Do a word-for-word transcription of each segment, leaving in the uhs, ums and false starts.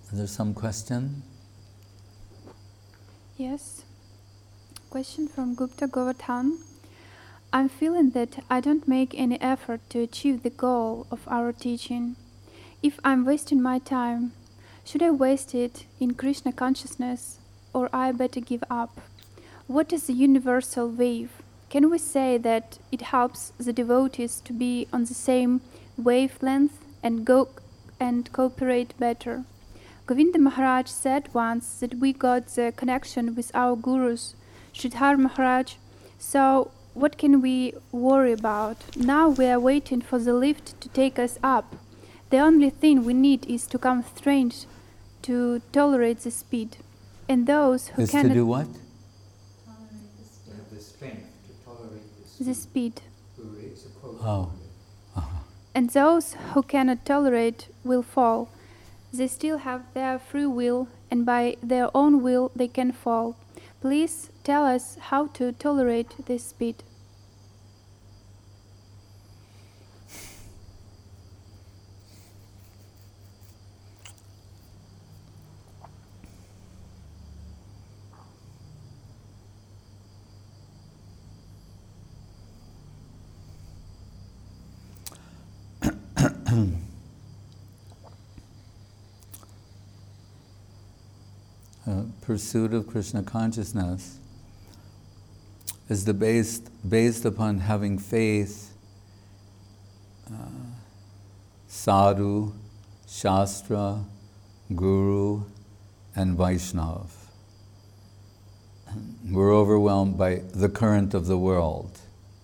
Is there some question? Yes. Question from Gupta Govardhan. I'm feeling that I don't make any effort to achieve the goal of our teaching. If I'm wasting my time, should I waste it in Krishna consciousness, or I better give up? What is the universal wave? Can we say that it helps the devotees to be on the same wavelength and go and cooperate better? Govinda Maharaj said once that we got the connection with our gurus, Sridhar Maharaj. So what can we worry about? Now we are waiting for the lift to take us up. The only thing we need is to come trained to tolerate the speed. And those who is cannot to do what? Tolerate the speed. Have the strength to tolerate the speed. It's a quote. Oh. Uh-huh. And those who cannot tolerate will fall. They still have their free will, and by their own will they can fall. Please tell us how to tolerate this speed. Uh, pursuit of Krishna consciousness is the based, based upon having faith, uh, sadhu, shastra, guru, and Vaishnava. We're overwhelmed by the current of the world.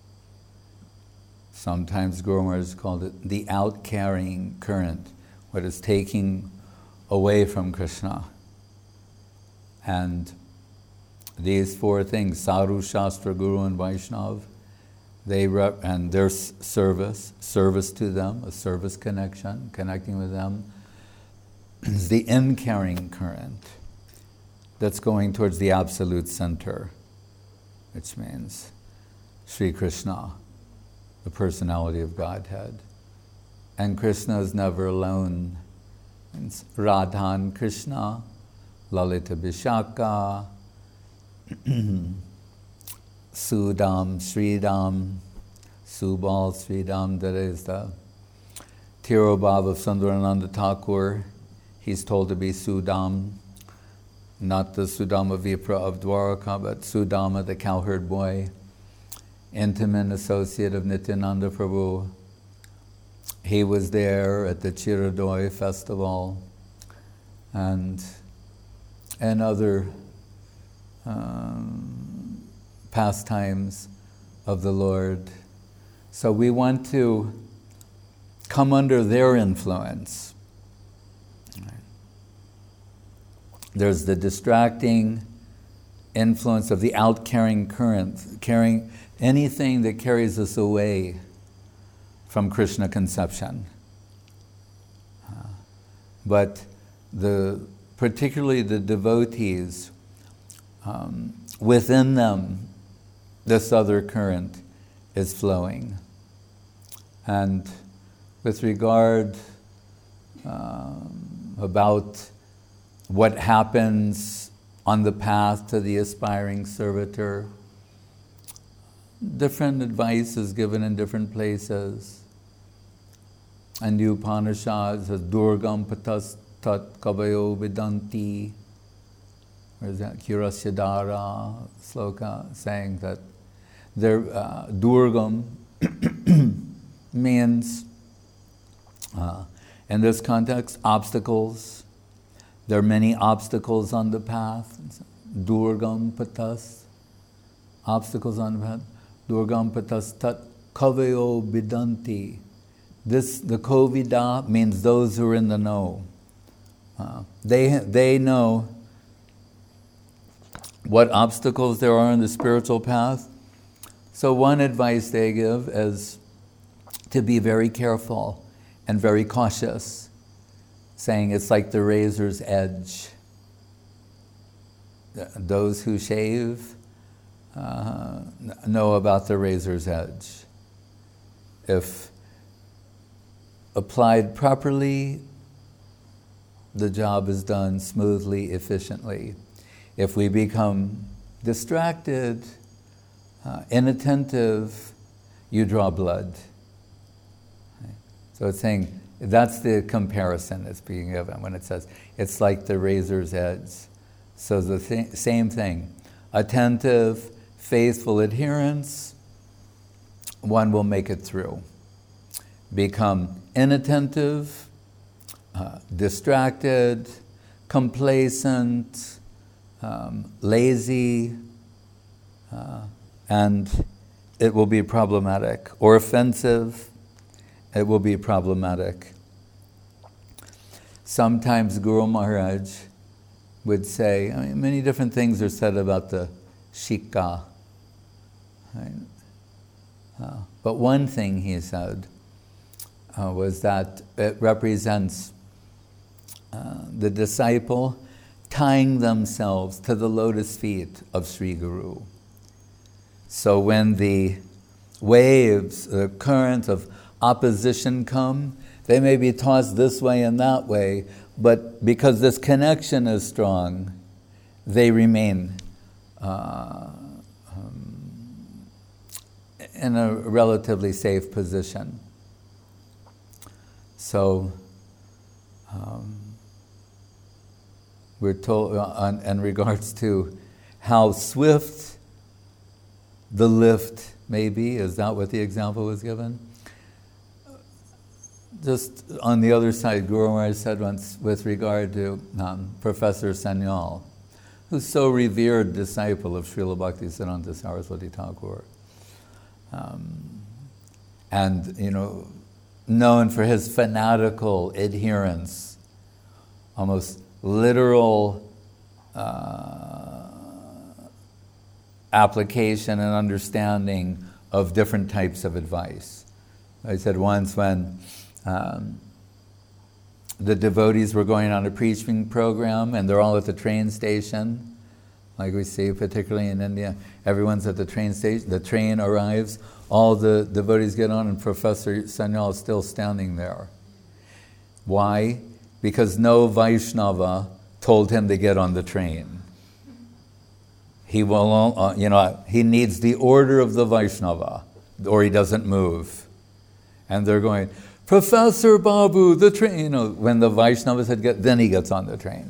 Sometimes Guru Maharaj called it the out-carrying current, what is taking away from Krishna. And these four things, Sadhu, Shastra, Guru, and Vaishnava, they rep- and their s- service, service to them, a service connection, connecting with them, is the in-carrying current that's going towards the absolute center, which means Sri Krishna, the personality of Godhead. And Krishna is never alone. It's Radhan Krishna, Lalita Vishaka, Sudam, Sridam, Subal, Sridam, that is the Tirobhav of Sundarananda Thakur. He's told to be Sudam, not the Sudama Vipra of Dwaraka, but Sudama, the cowherd boy, intimate associate of Nityananda Prabhu. He was there at the Chiradoi festival and and other um, pastimes of the Lord. So we want to come under their influence. There's the distracting influence of the out-carrying current, carrying anything that carries us away from Krishna conception. Uh, but the particularly the devotees, um, within them, this other current is flowing. And with regard um, about what happens on the path to the aspiring servitor, different advice is given in different places. And the Upanishad says, Durgam patas tat kavayo vidanti. Where is that? Kirasyadara sloka, saying that there, uh, Durgam means, uh, in this context, obstacles. There are many obstacles on the path. Durgam patas, obstacles on the path. Durgam patas tat kavayo vidanti. This, the Kovida means those who are in the know. Uh, they, they know what obstacles there are in the spiritual path. So one advice they give is to be very careful and very cautious, saying it's like the razor's edge. Those who shave uh, know about the razor's edge. If applied properly, the job is done smoothly, efficiently. If we become distracted, uh, inattentive, you draw blood. Okay? So it's saying, that's the comparison that's being given when it says, it's like the razor's edge. So the th- same thing, attentive, faithful adherence, one will make it through. Become inattentive, uh, distracted, complacent, um, lazy, uh, and it will be problematic. Or offensive, it will be problematic. Sometimes Guru Maharaj would say, I mean, many different things are said about the shikha. Right? Uh, but one thing he said uh, was that it represents uh, the disciple tying themselves to the lotus feet of Sri Guru. So when the waves, the current of opposition come, they may be tossed this way and that way, but because this connection is strong, they remain uh, um, in a relatively safe position. So um, we're told uh, in regards to how swift the lift may be, is that what the example was given? Just on the other side, Guru Maharaj said once with regard to um, Professor Sanyal, who's so revered disciple of Srila Bhaktisiddhanta Saraswati Thakur, um, and you know, known for his fanatical adherence, almost literal uh, application and understanding of different types of advice. I said once when Um, the devotees were going on a preaching program and they're all at the train station, like we see particularly in India. Everyone's at the train station, the train arrives, all the devotees get on and Professor Sanyal is still standing there. Why? Because no Vaishnava told him to get on the train. He will, uh, you know, he needs the order of the Vaishnava or he doesn't move. And they're going, Professor Babu, the train, you know, when the Vaishnavas had get, then he gets on the train.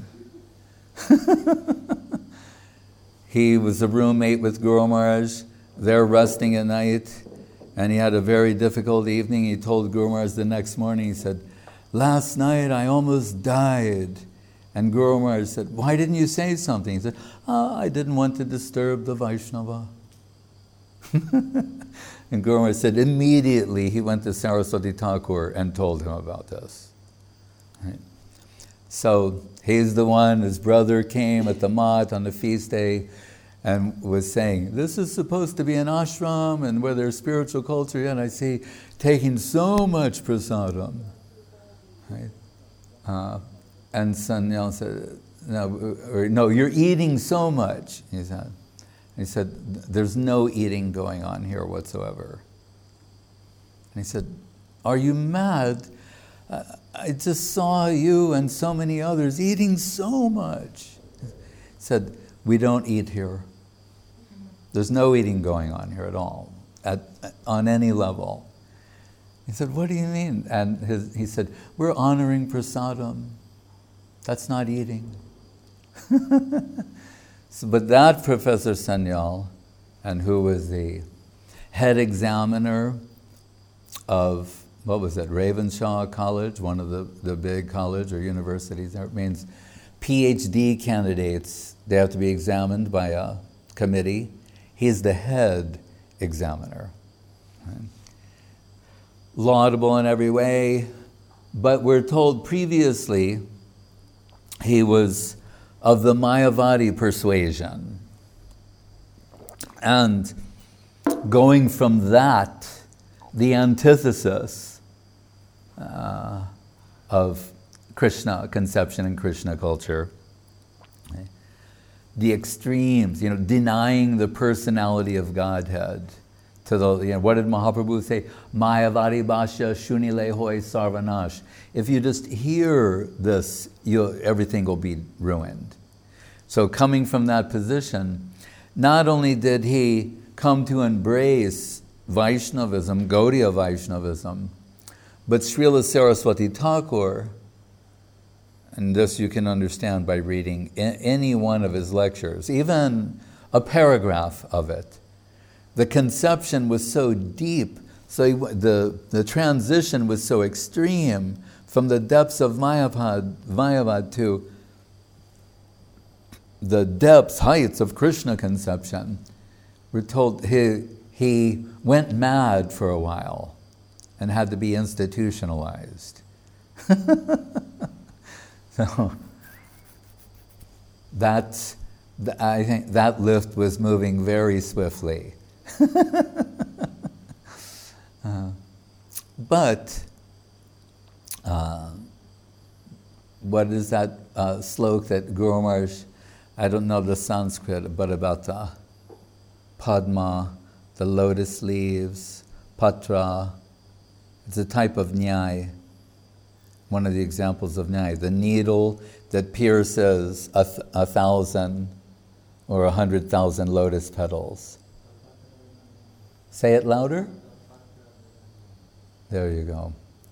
He was a roommate with Guru Maharaj. They're resting at night, and he had a very difficult evening. He told Guru Maharaj the next morning, he said, last night I almost died. And Guru Maharaj said, why didn't you say something? He said, oh, I didn't want to disturb the Vaishnava. And Guru Maharaj said immediately he went to Saraswati Thakur and told him about this. Right? So he's the one, his brother came at the Mat on the feast day and was saying, this is supposed to be an ashram and where there's spiritual culture, and I see taking so much prasadam. Right? Uh, and Sanyal said, no, or, no, you're eating so much, he said. He said, there's no eating going on here whatsoever. And he said, are you mad? I just saw you and so many others eating so much. He said, we don't eat here. There's no eating going on here at all, at, on any level. He said, what do you mean? And his, he said, we're honoring prasadam. That's not eating. So, but that Professor Sanyal, and who was the head examiner of, what was it, Ravenshaw College, one of the, the big college or universities there. It means PhD candidates, they have to be examined by a committee. He's the head examiner. Right? Laudable in every way, but we're told previously he was of the Mayavadi persuasion. And going from that, the antithesis uh, of Krishna conception and Krishna culture, okay? The extremes, you know, denying the personality of Godhead, to the, you know, what did Mahaprabhu say? Mayavadi Bhashya Shunile Hoy Sarvanash. If you just hear this, you everything will be ruined. So coming from that position, not only did he come to embrace Vaishnavism, Gaudiya Vaishnavism, but Srila Saraswati Thakur, and this you can understand by reading any one of his lectures, even a paragraph of it. The conception was so deep, so he, the, the transition was so extreme from the depths of Mayavad, Mayavad to the depths, heights of Krishna conception. We're told he, he went mad for a while and had to be institutionalized. So that's, I think that lift was moving very swiftly. uh, but uh, what is that uh, slok that Guru Maharaj, I don't know the Sanskrit, but about the Padma, the lotus leaves, Patra. It's a type of nyai, one of the examples of nyai. The needle that pierces a, th- a thousand or a hundred thousand lotus petals. Say it louder. There you go.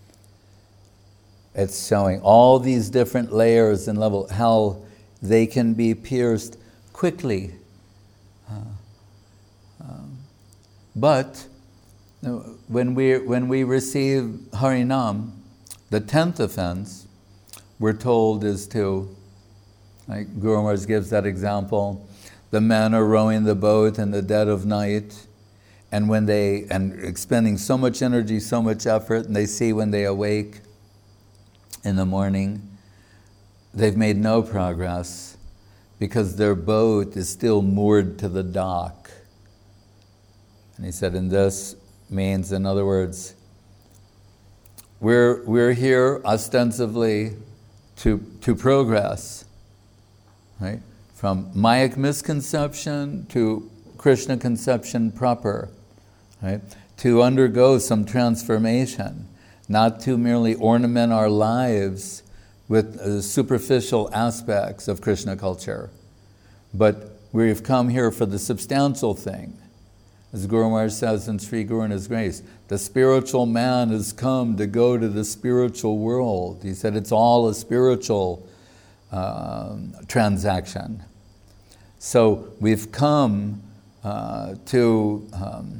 It's showing all these different layers and level, how they can be pierced quickly. Uh, um, but when we when we receive Harinam, the tenth offense, we're told is to, like Guru Maharaj gives that example, the men are rowing the boat in the dead of night, and when they, and expending so much energy, so much effort, and they see when they awake in the morning, they've made no progress because their boat is still moored to the dock. And he said, and this means, in other words, we're we're here ostensibly to to progress, right? From Mayak misconception to Krishna conception proper, right? To undergo some transformation, not to merely ornament our lives with uh, superficial aspects of Krishna culture, but we've come here for the substantial thing. As Guru Maharaj says in Sri Guru and His Grace, the spiritual man has come to go to the spiritual world. He said it's all a spiritual uh, transaction. So we've come uh, to, um,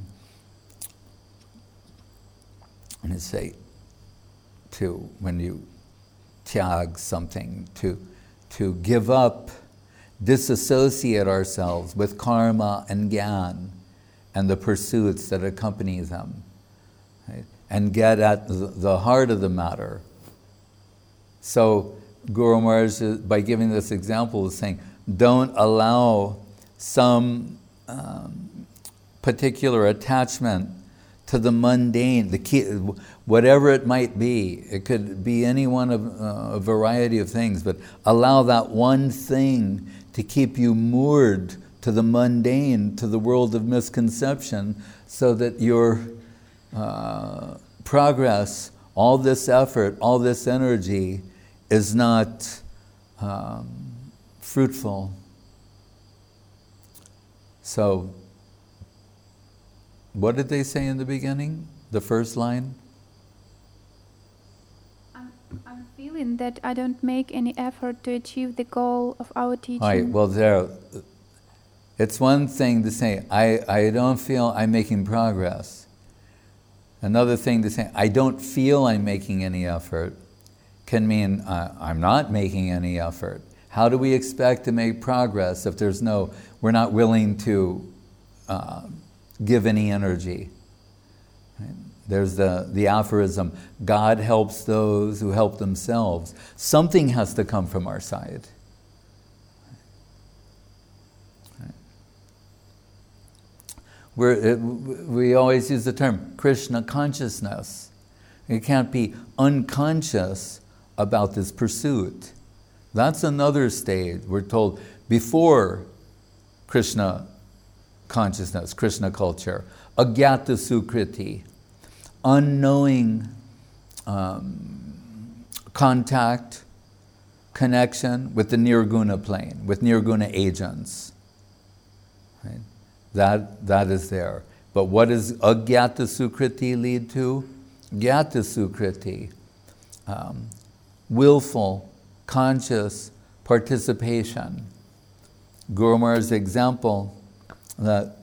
let me say, to, when you tyag something, to, to give up, disassociate ourselves with karma and gyan, and the pursuits that accompany them, right? And get at the heart of the matter. So Guru Maharaj, by giving this example, is saying, don't allow some um, particular attachment to the mundane, the key, whatever it might be. It could be any one of uh, a variety of things, but allow that one thing to keep you moored to the mundane, to the world of misconception, so that your uh, progress, all this effort, all this energy is not um, fruitful. So, what did they say in the beginning? The first line? I'm, I'm feeling that I don't make any effort to achieve the goal of our teaching. All right, well there, it's one thing to say, I, I don't feel I'm making progress. Another thing to say, I don't feel I'm making any effort, can mean uh, I'm not making any effort. How do we expect to make progress if there's no, we're not willing to uh, give any energy? Right? There's the, the aphorism, God helps those who help themselves. Something has to come from our side. We're, it, we always use the term Krishna consciousness. You can't be unconscious about this pursuit. That's another stage. We're told before Krishna consciousness, Krishna culture, Agyata Sukriti, unknowing um, contact, connection with the Nirguna plane, with Nirguna agents. Right? That, that is there. But what does Agyata Sukriti lead to? Gyata Sukriti, um, willful, conscious participation. Guru Maharaj's example that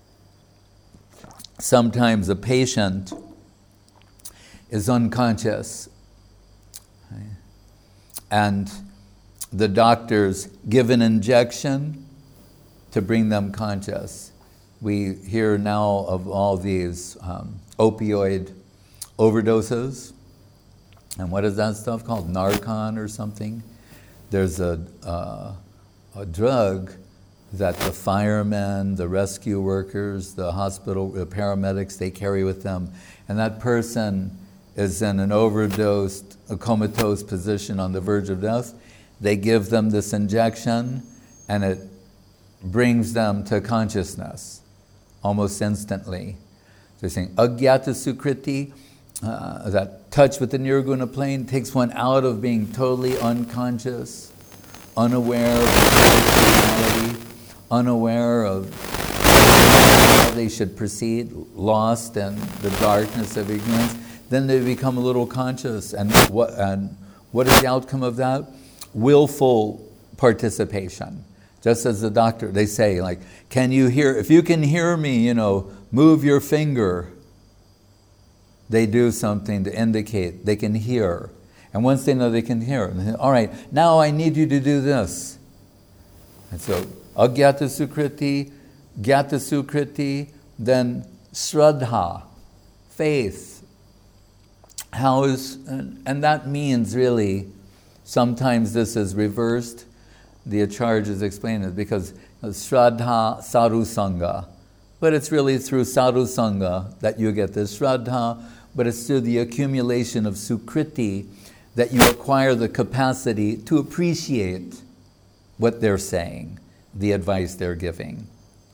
sometimes a patient is unconscious, right? And the doctors give an injection to bring them conscious. We hear now of all these um, opioid overdoses. And what is that stuff called? Narcan or something? There's a, uh, a drug that the firemen, the rescue workers, the hospital, the paramedics, they carry with them. And that person is in an overdosed, a comatose position on the verge of death. They give them this injection and it brings them to consciousness almost instantly. They're saying, Agyata Sukriti, uh, that touch with the Nirguna plane takes one out of being totally unconscious, unaware of personality, unaware of how they should proceed, lost in the darkness of ignorance. Then they become a little conscious. And what, and what is the outcome of that? Willful participation. Just as the doctor, they say, like, can you hear, if you can hear me, you know, move your finger. They do something to indicate they can hear. And once they know they can hear, they say, all right, now I need you to do this. And so, Agyata Sukriti, Gyata Sukriti, then Shraddha, faith. How is, and, and that means really, sometimes this is reversed. The Acharyas explain it because Shraddha Sadhu Sangha. But it's really through Sadhu Sangha that you get this Shraddha, but it's through the accumulation of Sukriti that you acquire the capacity to appreciate what they're saying, the advice they're giving.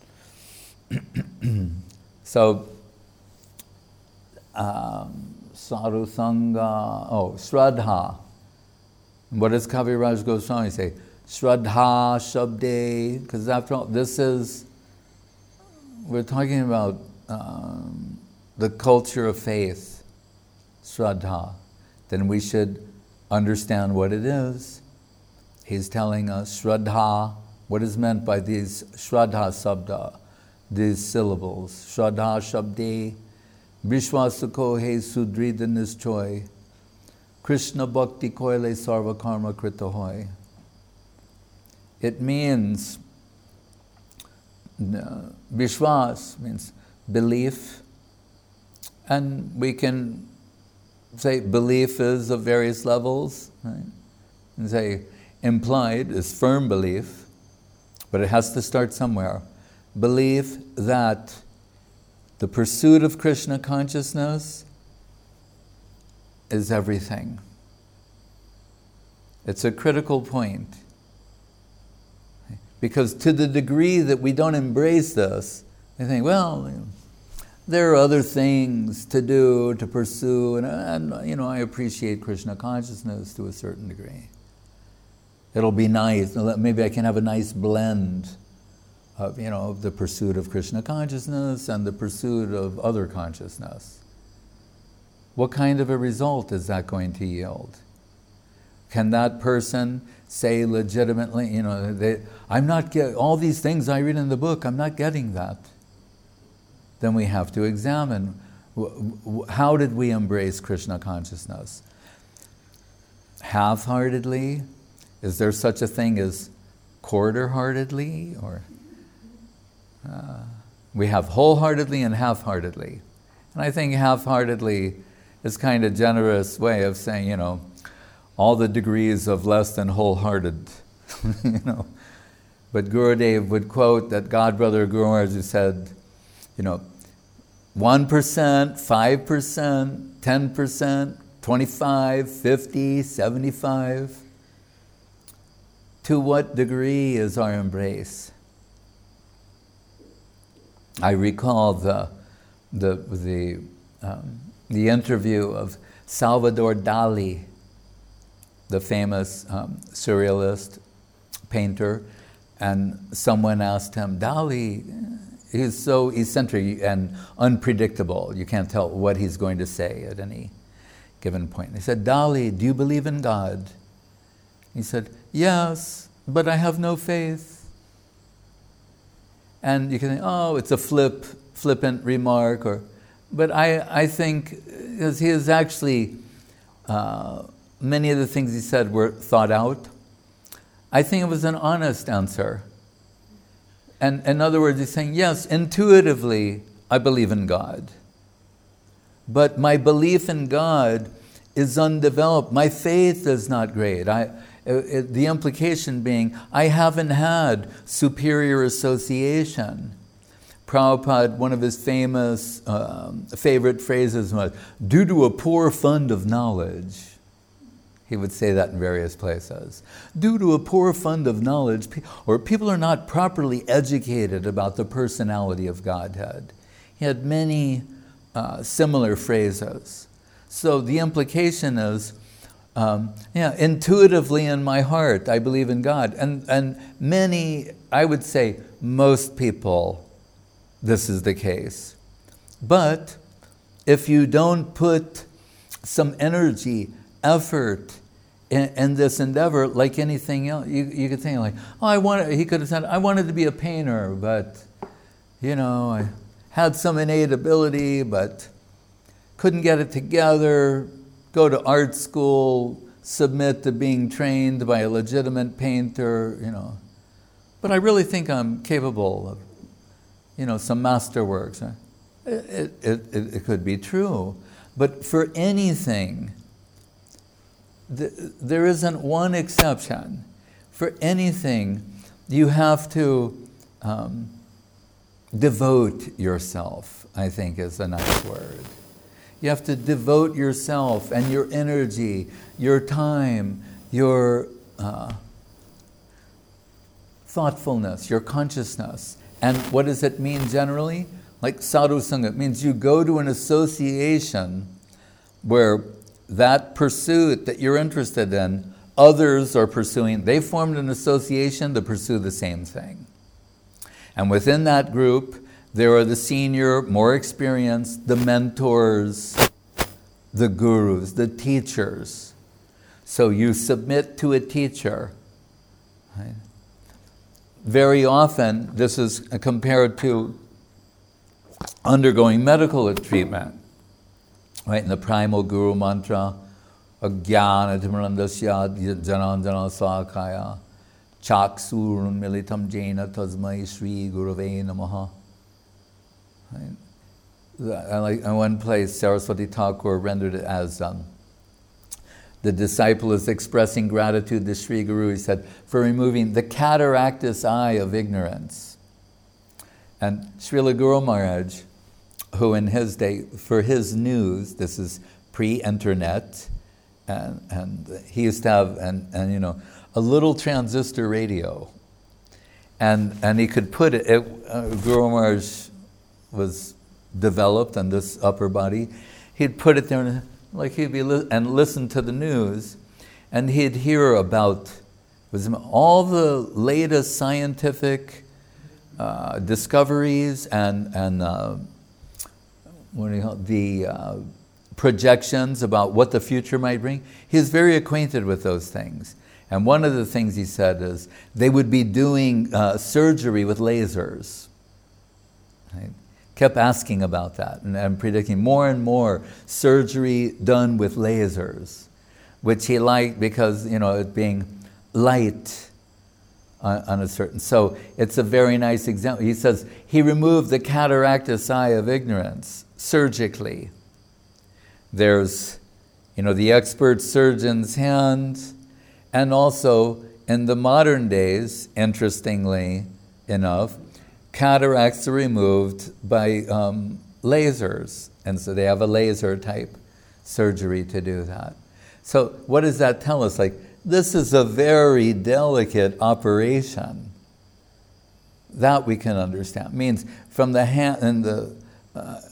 So, um, Sadhu Sangha, oh, Shraddha. What does Kaviraj Goswami say? Shraddha Shabde, because after all, this is, we're talking about um, the culture of faith, Shraddha. Then we should understand what it is. He's telling us Shraddha, what is meant by these Shraddha Sabda, these syllables. Shraddha Shabde, Vishwasukho he Sudrida Nischoy, Krishna Bhakti Koile Sarva Karma Krita Hoy. It means, uh, Vishwas means belief, and we can say belief is of various levels, right? And say implied is firm belief, but it has to start somewhere. Belief that the pursuit of Krishna consciousness is everything. It's a critical point. Because to the degree that we don't embrace this, we think, well, you know, there are other things to do, to pursue, and, and you know, I appreciate Krishna consciousness to a certain degree. It'll be nice, maybe I can have a nice blend of, you know, the pursuit of Krishna consciousness and the pursuit of other consciousness. What kind of a result is that going to yield? Can that person say legitimately, you know, they, I'm not getting, all these things I read in the book, I'm not getting that. Then we have to examine, how did we embrace Krishna consciousness? Half-heartedly? Is there such a thing as quarter-heartedly? Or uh, we have wholeheartedly and half-heartedly. And I think half-heartedly is kind of generous way of saying, you know, all the degrees of less than wholehearted, you know. But Gurudev would quote that Godbrother Guru Maharaj who said, you know, one percent, five percent, ten percent, twenty-five, fifty, seventy-five. To what degree is our embrace? I recall the the the um, the interview of Salvador Dali, the famous um, surrealist painter, and someone asked him, Dali, he's so eccentric and unpredictable. You can't tell what he's going to say at any given point. He said, Dali, do you believe in God? He said, yes, but I have no faith. And you can think, oh, it's a flip, flippant remark, or, but I, I think as he is actually, uh, many of the things he said were thought out. I think it was an honest answer. And in other words, he's saying, yes, intuitively, I believe in God. But my belief in God is undeveloped. My faith is not great. I, it, it, the implication being, I haven't had superior association. Prabhupada, one of his famous um, favorite phrases was, due to a poor fund of knowledge. He would say that in various places. Due to a poor fund of knowledge, or people are not properly educated about the personality of Godhead. He had many uh, similar phrases. So the implication is, um, yeah, intuitively in my heart, I believe in God. And, and many, I would say most people, this is the case. But if you don't put some energy, effort in, in this endeavor, like anything else, you, you could think like, oh, I wanted, he could have said, I wanted to be a painter, but, you know, I had some innate ability, but couldn't get it together, go to art school, submit to being trained by a legitimate painter, you know. But I really think I'm capable of, you know, some masterworks. It, it, it, it could be true. But for anything, there isn't one exception. For anything, you have to um, devote yourself, I think is a nice word. You have to devote yourself and your energy, your time, your uh, thoughtfulness, your consciousness. And what does it mean generally? Like sadhu sangha, it means you go to an association where that pursuit that you're interested in, others are pursuing. They formed an association to pursue the same thing. And within that group, there are the senior, more experienced, the mentors, the gurus, the teachers. So you submit to a teacher. Right? Very often, this is compared to undergoing medical treatment. Right, in the primal guru mantra, Ajnana Timrandasya Jananjana Sakaya Chaksurun Militam Jaina Tasmai Shri Gurave Namaha. Right. I like, in one place, Saraswati Thakur rendered it as um, the disciple is expressing gratitude to Sri Guru, he said, for removing the cataractus eye of ignorance. And Srila Guru Maharaj, who in his day, for his news, this is pre-internet, and, and he used to have, and, and you know, a little transistor radio. And, and he could put it, it uh, Guru Maharaj was developed on this upper body. He'd put it there, and, like he'd be li- and listen to the news, and he'd hear about was all the latest scientific uh, discoveries and and uh, what do you call it? the uh, projections about what the future might bring. He's very acquainted with those things. And one of the things he said is they would be doing uh, surgery with lasers. Right? Kept asking about that and, and predicting more and more surgery done with lasers, which he liked because, you know, it being light on, on a certain. So it's a very nice example. He says he removed the cataractus eye of ignorance surgically. There's, you know, the expert surgeon's hand, and also in the modern days, interestingly enough, cataracts are removed by um, lasers, and so they have a laser type surgery to do that. So what does that tell us? Like, this is a very delicate operation. That we can understand. It means from the hand and the uh,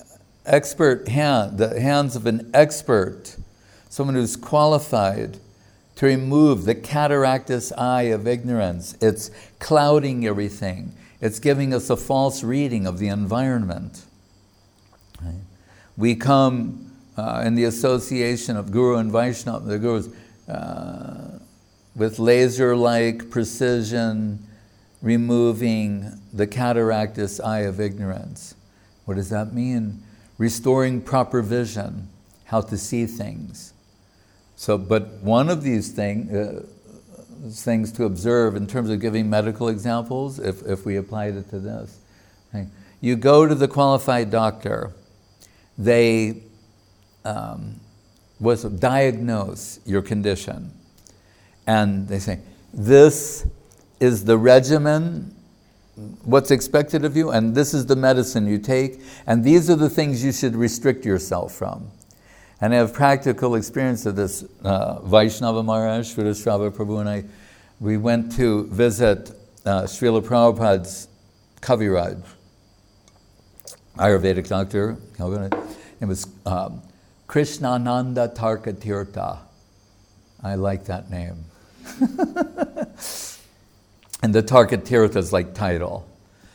expert hand, the hands of an expert, someone who's qualified to remove the cataractus eye of ignorance. It's clouding everything. It's giving us a false reading of the environment. Right? We come uh, in the association of Guru and Vaishnava, the Gurus, uh, with laser-like precision, removing the cataractus eye of ignorance. What does that mean? Restoring proper vision, how to see things. So, but one of these thing, uh, things to observe in terms of giving medical examples, if, if we applied it to this. Okay. You go to the qualified doctor, they um, was diagnose your condition, and they say, this is the regimen, what's expected of you, and this is the medicine you take, and these are the things you should restrict yourself from. And I have practical experience of this. Uh, Vaishnava Maharaj, Sridhar Prabhu and I, we went to visit uh, Srila Prabhupada's Kaviraj, Ayurvedic doctor. It was um, Krishnananda Tarkatirtha. I like that name. And the Tarkatirtha is like title.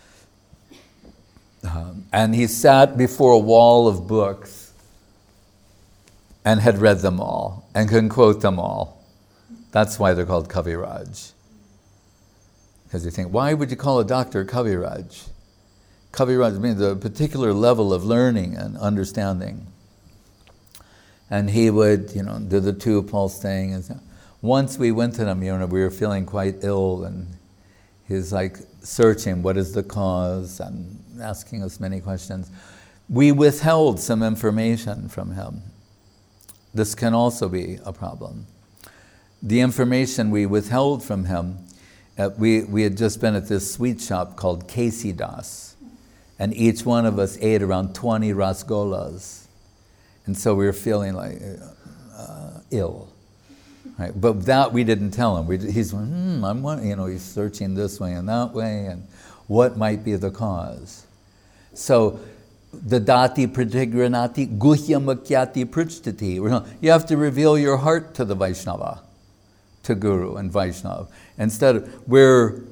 Um, and he sat before a wall of books and had read them all and can quote them all. That's why they're called Kaviraj. Because you think, why would you call a doctor Kaviraj? Kaviraj means a particular level of learning and understanding. And he would, you know, do the two pulse thing. And so. Once we went to him, you know, we were feeling quite ill, and he's like searching what is the cause and asking us many questions. We withheld some information from him. This can also be a problem. The information we withheld from him, uh, we, we had just been at this sweet shop called Casey Das, and each one of us ate around twenty rasgolas. And so we were feeling like uh, ill. Right? But that we didn't tell him. We, he's, hmm, I'm, you know, he's searching this way and that way, and what might be the cause. So, the dati pratigranati guhya makyati prijtati. You have to reveal your heart to the Vaishnava, to Guru and Vaishnava. Instead, we're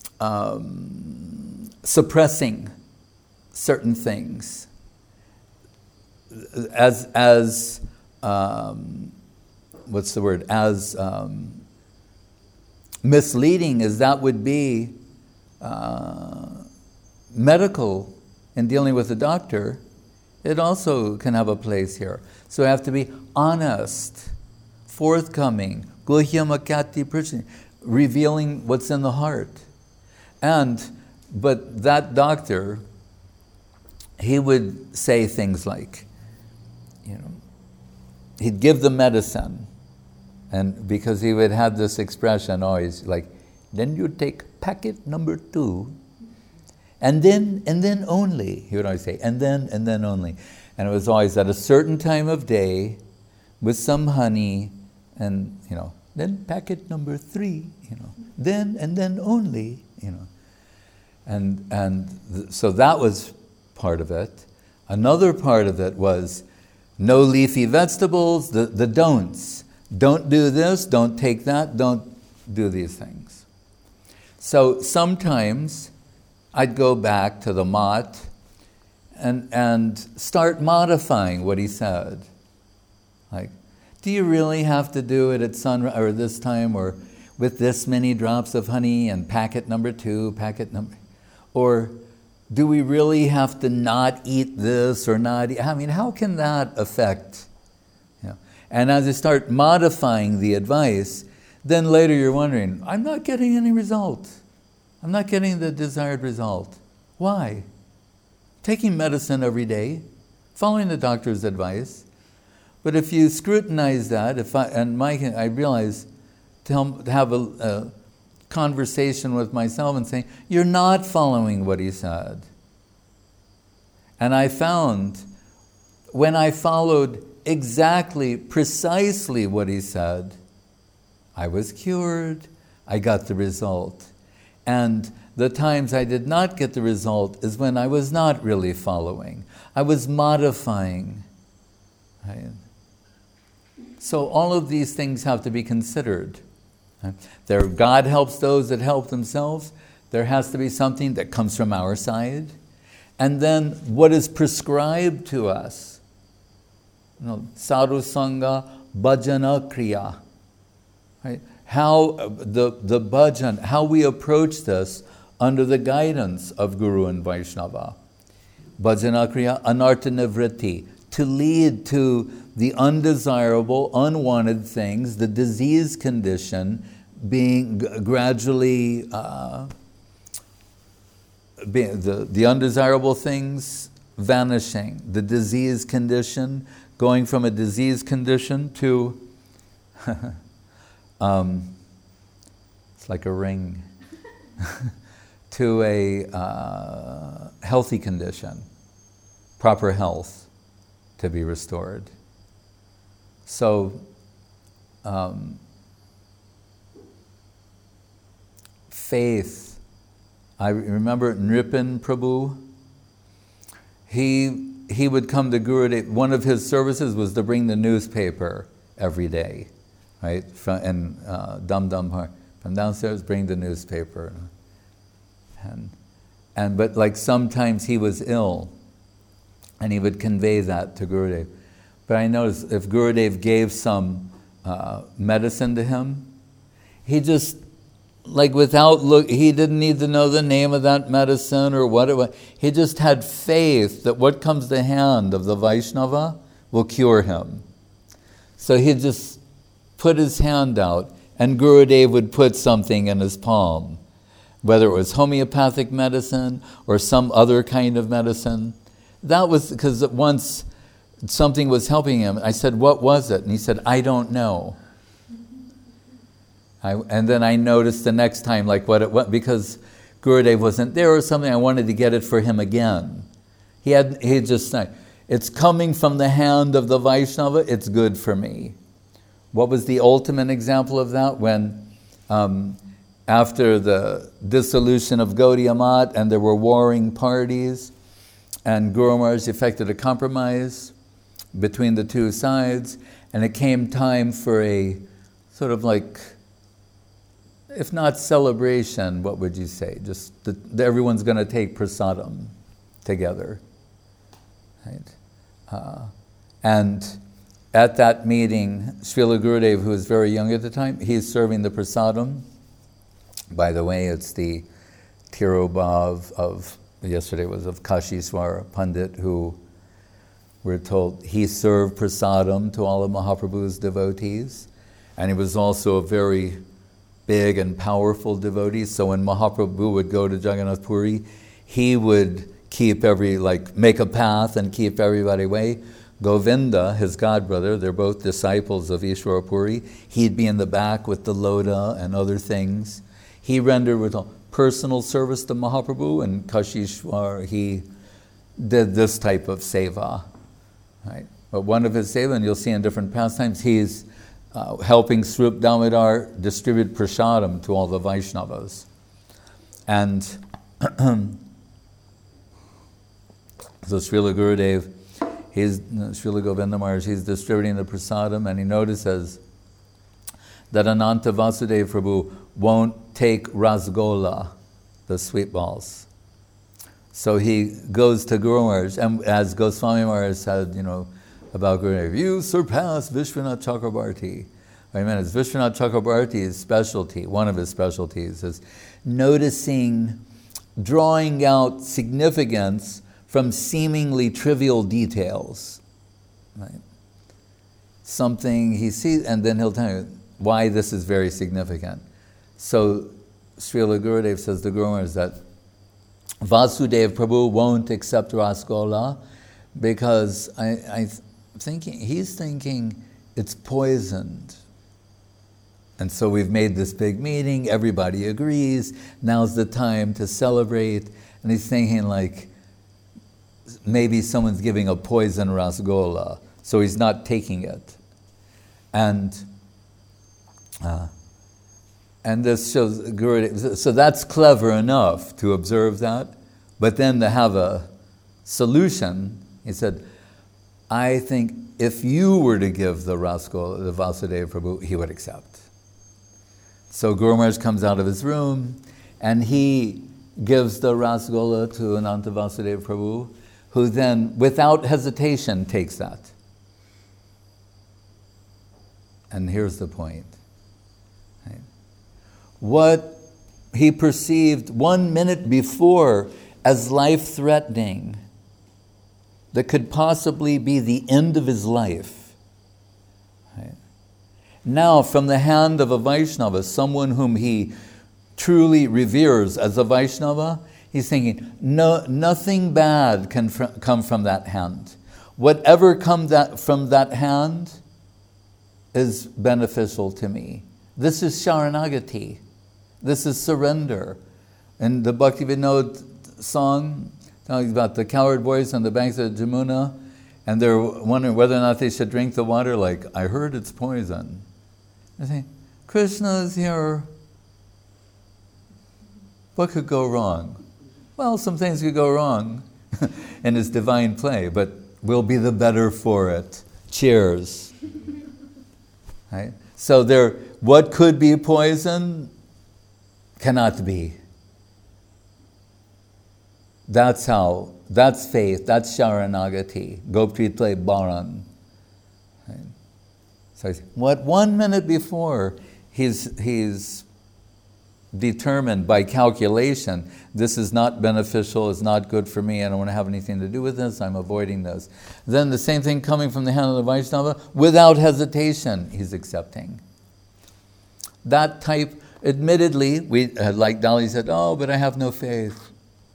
um, suppressing certain things as as um, what's the word? As um, misleading as that would be, uh, medical in dealing with a doctor, it also can have a place here. So I have to be honest, forthcoming, guhya makati prishni, revealing what's in the heart. And, but that doctor, he would say things like, you know, he'd give the medicine, and because he would have this expression always like, then you take packet number two, and then, and then only, he would always say, and then, and then only. And it was always at a certain time of day, with some honey, and, you know, then packet number three, you know, then, and then only, you know. And, and th- so that was part of it. Another part of it was no leafy vegetables, the, the don'ts. Don't do this, don't take that, don't do these things. So sometimes I'd go back to the mat and, and start modifying what he said. Like, do you really have to do it at sunrise or this time, or with this many drops of honey and packet number two, packet number, or do we really have to not eat this or not eat? I mean, how can that affect? You know? And as you start modifying the advice, then later you're wondering, I'm not getting any result. I'm not getting the desired result. Why? Taking medicine every day, following the doctor's advice. But if you scrutinize that, if I, and Mike, I realize to, help, to have a, a conversation with myself and saying, you're not following what he said. And I found when I followed exactly, precisely what he said, I was cured, I got the result. And the times I did not get the result is when I was not really following. I was modifying. Right? So all of these things have to be considered. There, God helps those that help themselves. There has to be something that comes from our side. And then what is prescribed to us. You know, sadhu sangha bhajana kriya. Right? How the, the bhajan, how we approach this under the guidance of Guru and Vaishnava. Bhajana kriya anartha nivritti, to lead to the undesirable, unwanted things, the disease condition being g- gradually, uh, being the, the undesirable things vanishing, the disease condition going from a disease condition to, um, it's like a ring, to a uh, healthy condition, proper health to be restored. So, um, faith. I remember Nripin Prabhu. He he would come to Gurudev. One of his services was to bring the newspaper every day, right? From and uh, Dum Dum Har from downstairs, bring the newspaper, and and but like sometimes he was ill, and he would convey that to Gurudev. But I noticed if Gurudev gave some uh, medicine to him, he just, like without look, he didn't need to know the name of that medicine or what it was. He just had faith that what comes to hand of the Vaishnava will cure him. So he'd just put his hand out and Gurudev would put something in his palm, whether it was homeopathic medicine or some other kind of medicine. That was because once something was helping him. I said, what was it? And he said, I don't know. I, and then I noticed the next time, like what it was, because Gurudev wasn't there or something, I wanted to get it for him again. He had, he just said, it's coming from the hand of the Vaishnava, it's good for me. What was the ultimate example of that? When um, after the dissolution of Gaudiya Math and there were warring parties, and Guru Maharaj effected a compromise between the two sides, and it came time for a sort of like, if not celebration, what would you say? Just the, the, everyone's going to take prasadam together, right? Uh, and at that meeting, Srila Gurudev, who was very young at the time, he's serving the prasadam. By the way, it's the Tirobhav of, yesterday was of Kashishwar Pandit, who we're told he served prasadam to all of Mahaprabhu's devotees. And he was also a very big and powerful devotee. So when Mahaprabhu would go to Jagannath Puri, he would keep every, like, make a path and keep everybody away. Govinda, his godbrother, they're both disciples of Ishwara Puri. He'd be in the back with the loda and other things. He rendered with personal service to Mahaprabhu, and Kashishwar, he did this type of seva. Right? But one of his seva, and you'll see in different pastimes, he's uh, helping Swarup Damodar distribute prasadam to all the Vaishnavas. And so Srila Gurudev, he's, Srila Govinda Maharaj, he's distributing the prasadam, and he notices that Ananta Vasudeva Prabhu won't take rasgola, the sweet balls. So he goes to Guru Maharaj, and as Goswami Maharaj said, you know, about Gurudev, you surpass Vishwanath Chakrabarti. I mean, it's Vishwanath Chakrabarti's specialty, one of his specialties is noticing, drawing out significance from seemingly trivial details. Right? Something he sees, and then he'll tell you why this is very significant. So Srila Gurudev says to Guru Maharaj that Vasudeva Prabhu won't accept rasgola because I, I thinking he's thinking it's poisoned. And so we've made this big meeting, everybody agrees, now's the time to celebrate. And he's thinking like, maybe someone's giving a poison rasgola, so he's not taking it. And uh, and this shows, Guru, so that's clever enough to observe that, but then to have a solution, he said, I think if you were to give the Rasgola, the Vasudeva Prabhu, he would accept. So Guru Maharaj comes out of his room, and he gives the Rasgola to Ananta Vasudeva Prabhu, who then, without hesitation, takes that. And here's the point. Right? What he perceived one minute before as life-threatening, that could possibly be the end of his life. Right? Now, from the hand of a Vaishnava, someone whom he truly reveres as a Vaishnava, he's thinking, no, nothing bad can fr- come from that hand. Whatever comes that, from that hand is beneficial to me. This is Sharanagati. This is surrender. And the Bhaktivinoda song talking about the cowherd boys on the banks of Jamuna, and they're wondering whether or not they should drink the water, like, I heard it's poison. I think, Krishna is here. What could go wrong? Well, some things could go wrong in his divine play, but we'll be the better for it. Cheers. Right? So there, what could be poison cannot be. That's how, that's faith, that's Sharanagati, Goptritle Bharan. Right? So what one minute before, he's, he's determined by calculation, this is not beneficial, it's not good for me, I don't want to have anything to do with this, I'm avoiding this. Then the same thing coming from the hand of the Vaishnava, without hesitation, he's accepting. That type, admittedly, we, like Dali said, oh, but I have no faith.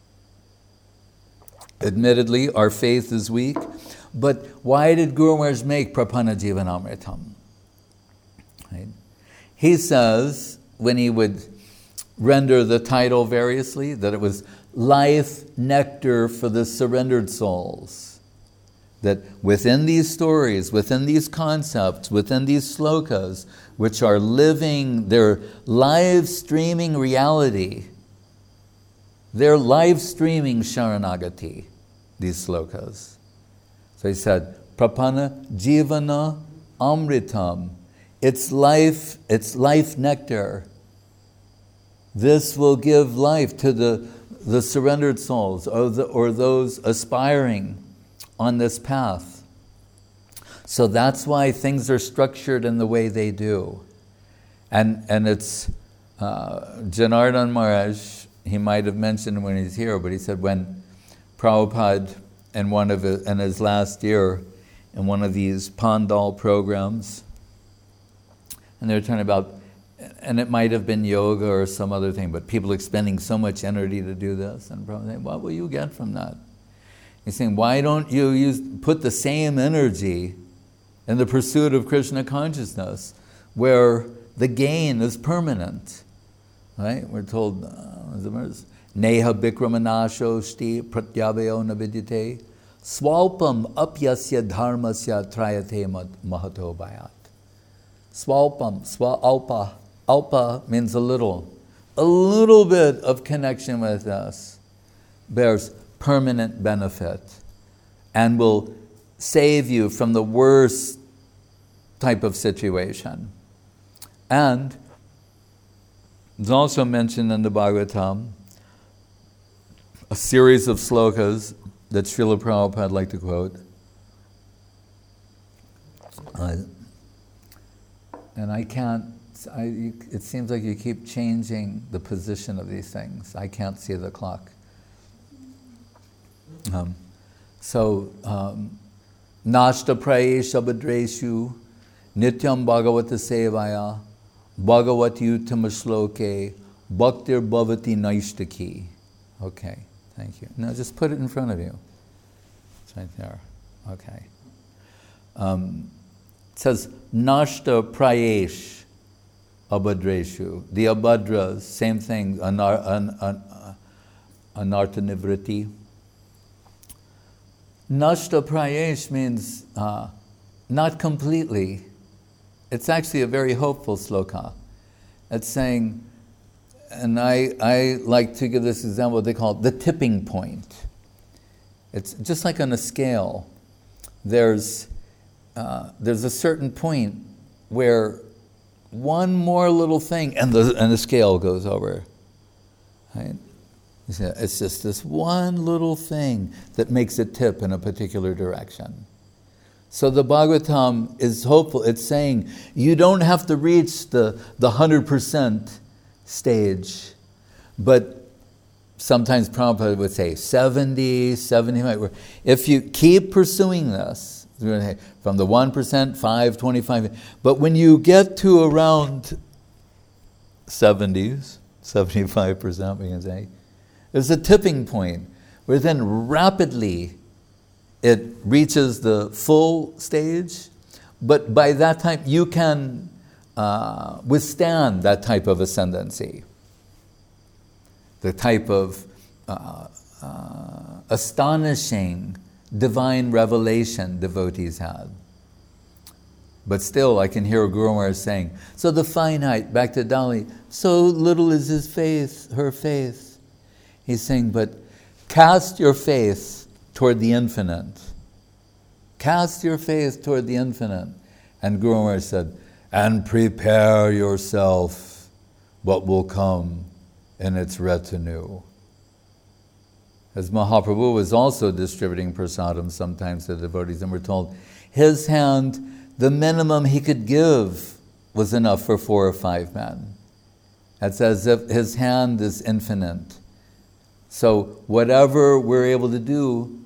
Admittedly, our faith is weak, but why did Guru Maharaj make Prapanna Jivanamritam? Right? He says, when he would render the title variously, that it was life nectar for the surrendered souls. That within these stories, within these concepts, within these slokas, which are living, they're live streaming reality. They're live streaming Sharanagati, these slokas. So he said, Prapanna Jivana Amritam. It's life, it's life nectar. This will give life to the, the surrendered souls or, the, or those aspiring on this path. So that's why things are structured in the way they do. And, and it's uh, Janardhan Maharaj, he might have mentioned when he's here, but he said when Prabhupada, in one of his, in his last year, in one of these Pandal programs, and they were talking about, and it might have been yoga or some other thing, but people expending so much energy to do this, and Prabhupada saying, what will you get from that? He's saying, why don't you use put the same energy in the pursuit of Krishna consciousness, where the gain is permanent? Right? We're told, uh, Neha Bikramanasho Shti Pratyavayo Navidyate Swalpam Apyasya Dharmasya Trayate Mahato Bhayat. Swalpam, swa alpa. Alpa means a little. A little bit of connection with us bears permanent benefit and will save you from the worst type of situation. And it's also mentioned in the Bhagavatam, a series of slokas that Srila Prabhupada liked to quote. Uh, and I can't, I, you, it seems like you keep changing the position of these things. I can't see the clock. Um, so, um, Nashta Prayesha Bhadreshu Nityam Bhagavata Sevaya Bhagavati Uttama Bhaktir Bhavati Naishtaki. Okay, thank you. Now just put it in front of you. It's right there. Okay. Um, it says, Nashta Prayesh Abhadreshu. The Abhadras, same thing, anar, an, an, Anartha Nivriti. Nashta Prayesh means uh, not completely. It's actually a very hopeful sloka. It's saying, and I, I like to give this example, they call it the tipping point. It's just like on a scale. There's, uh, there's a certain point where one more little thing and the, and the scale goes over. Right? It's just this one little thing that makes it tip in a particular direction. So the Bhagavatam is hopeful. It's saying you don't have to reach the, the one hundred percent stage, but sometimes Prabhupada would say seventy, seventy-five. If you keep pursuing this, from the one percent, five, twenty-five, but when you get to around seventies, seventy-five percent, we can say, there's a tipping point where then rapidly it reaches the full stage, but by that time you can uh, withstand that type of ascendancy, the type of uh, uh, astonishing divine revelation devotees had. But still, I can hear Guru Maharaj saying, so the finite, back to Dali, so little is his faith, her faith. He's saying, but cast your faith toward the infinite. Cast your faith toward the infinite. And Guru Maharaj said, and prepare yourself what will come in its retinue. As Mahaprabhu was also distributing prasadam sometimes to devotees, and we're told his hand, the minimum he could give was enough for four or five men. It's as if his hand is infinite. So whatever we're able to do,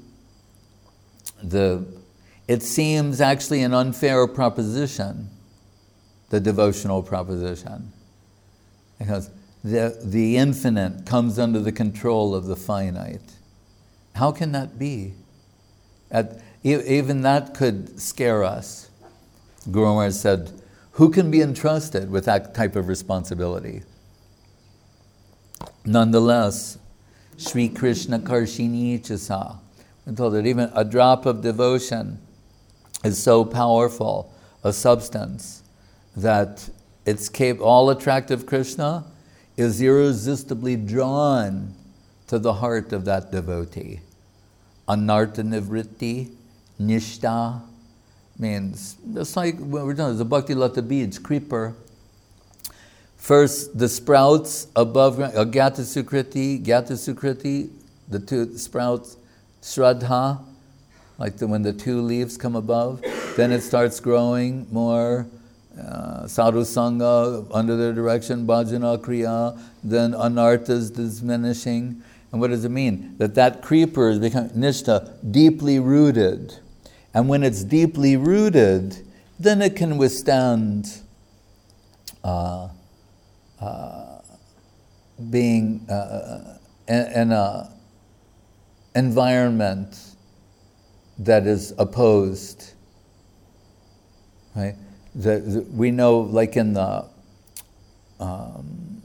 the it seems actually an unfair proposition, the devotional proposition, because the, the infinite comes under the control of the finite. How can that be? At, even that could scare us. Guru Maharaj said, who can be entrusted with that type of responsibility? Nonetheless, Sri Krishna Karshini Chasa. We're told that even a drop of devotion is so powerful a substance that it's capable, all attractive Krishna is irresistibly drawn to the heart of that devotee. Anartha nivritti, nishta, means, just like what we're doing, the Bhakti Lata beads, creeper. First, the sprouts above, Agyata Sukriti, Gyata Sukriti, the two sprouts, Shraddha, like the, when the two leaves come above, then it starts growing more, uh, Sadhu Sangha, under their direction, Bhajana Kriya, then Anartha is diminishing. And what does it mean? That that creeper is becoming, Nishta, deeply rooted. And when it's deeply rooted, then it can withstand uh, uh, being uh, in, in an environment that is opposed. Right? The, the, we know, like in the um,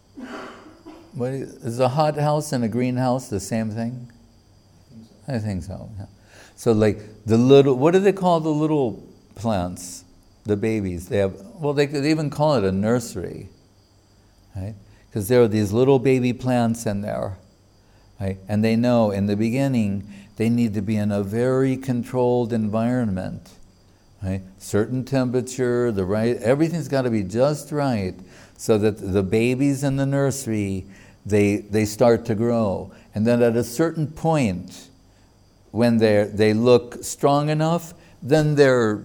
what is, is a hot house and a greenhouse the same thing? I think so. Yeah. So like the little, what do they call the little plants? The babies. They have, well, they could even call it a nursery, right? Because there are these little baby plants in there, right? And they know in the beginning they need to be in a very controlled environment, right? Certain temperature, the right, everything's got to be just right, so that the babies in the nursery, they they start to grow, and then at a certain point, when they they look strong enough, then they're,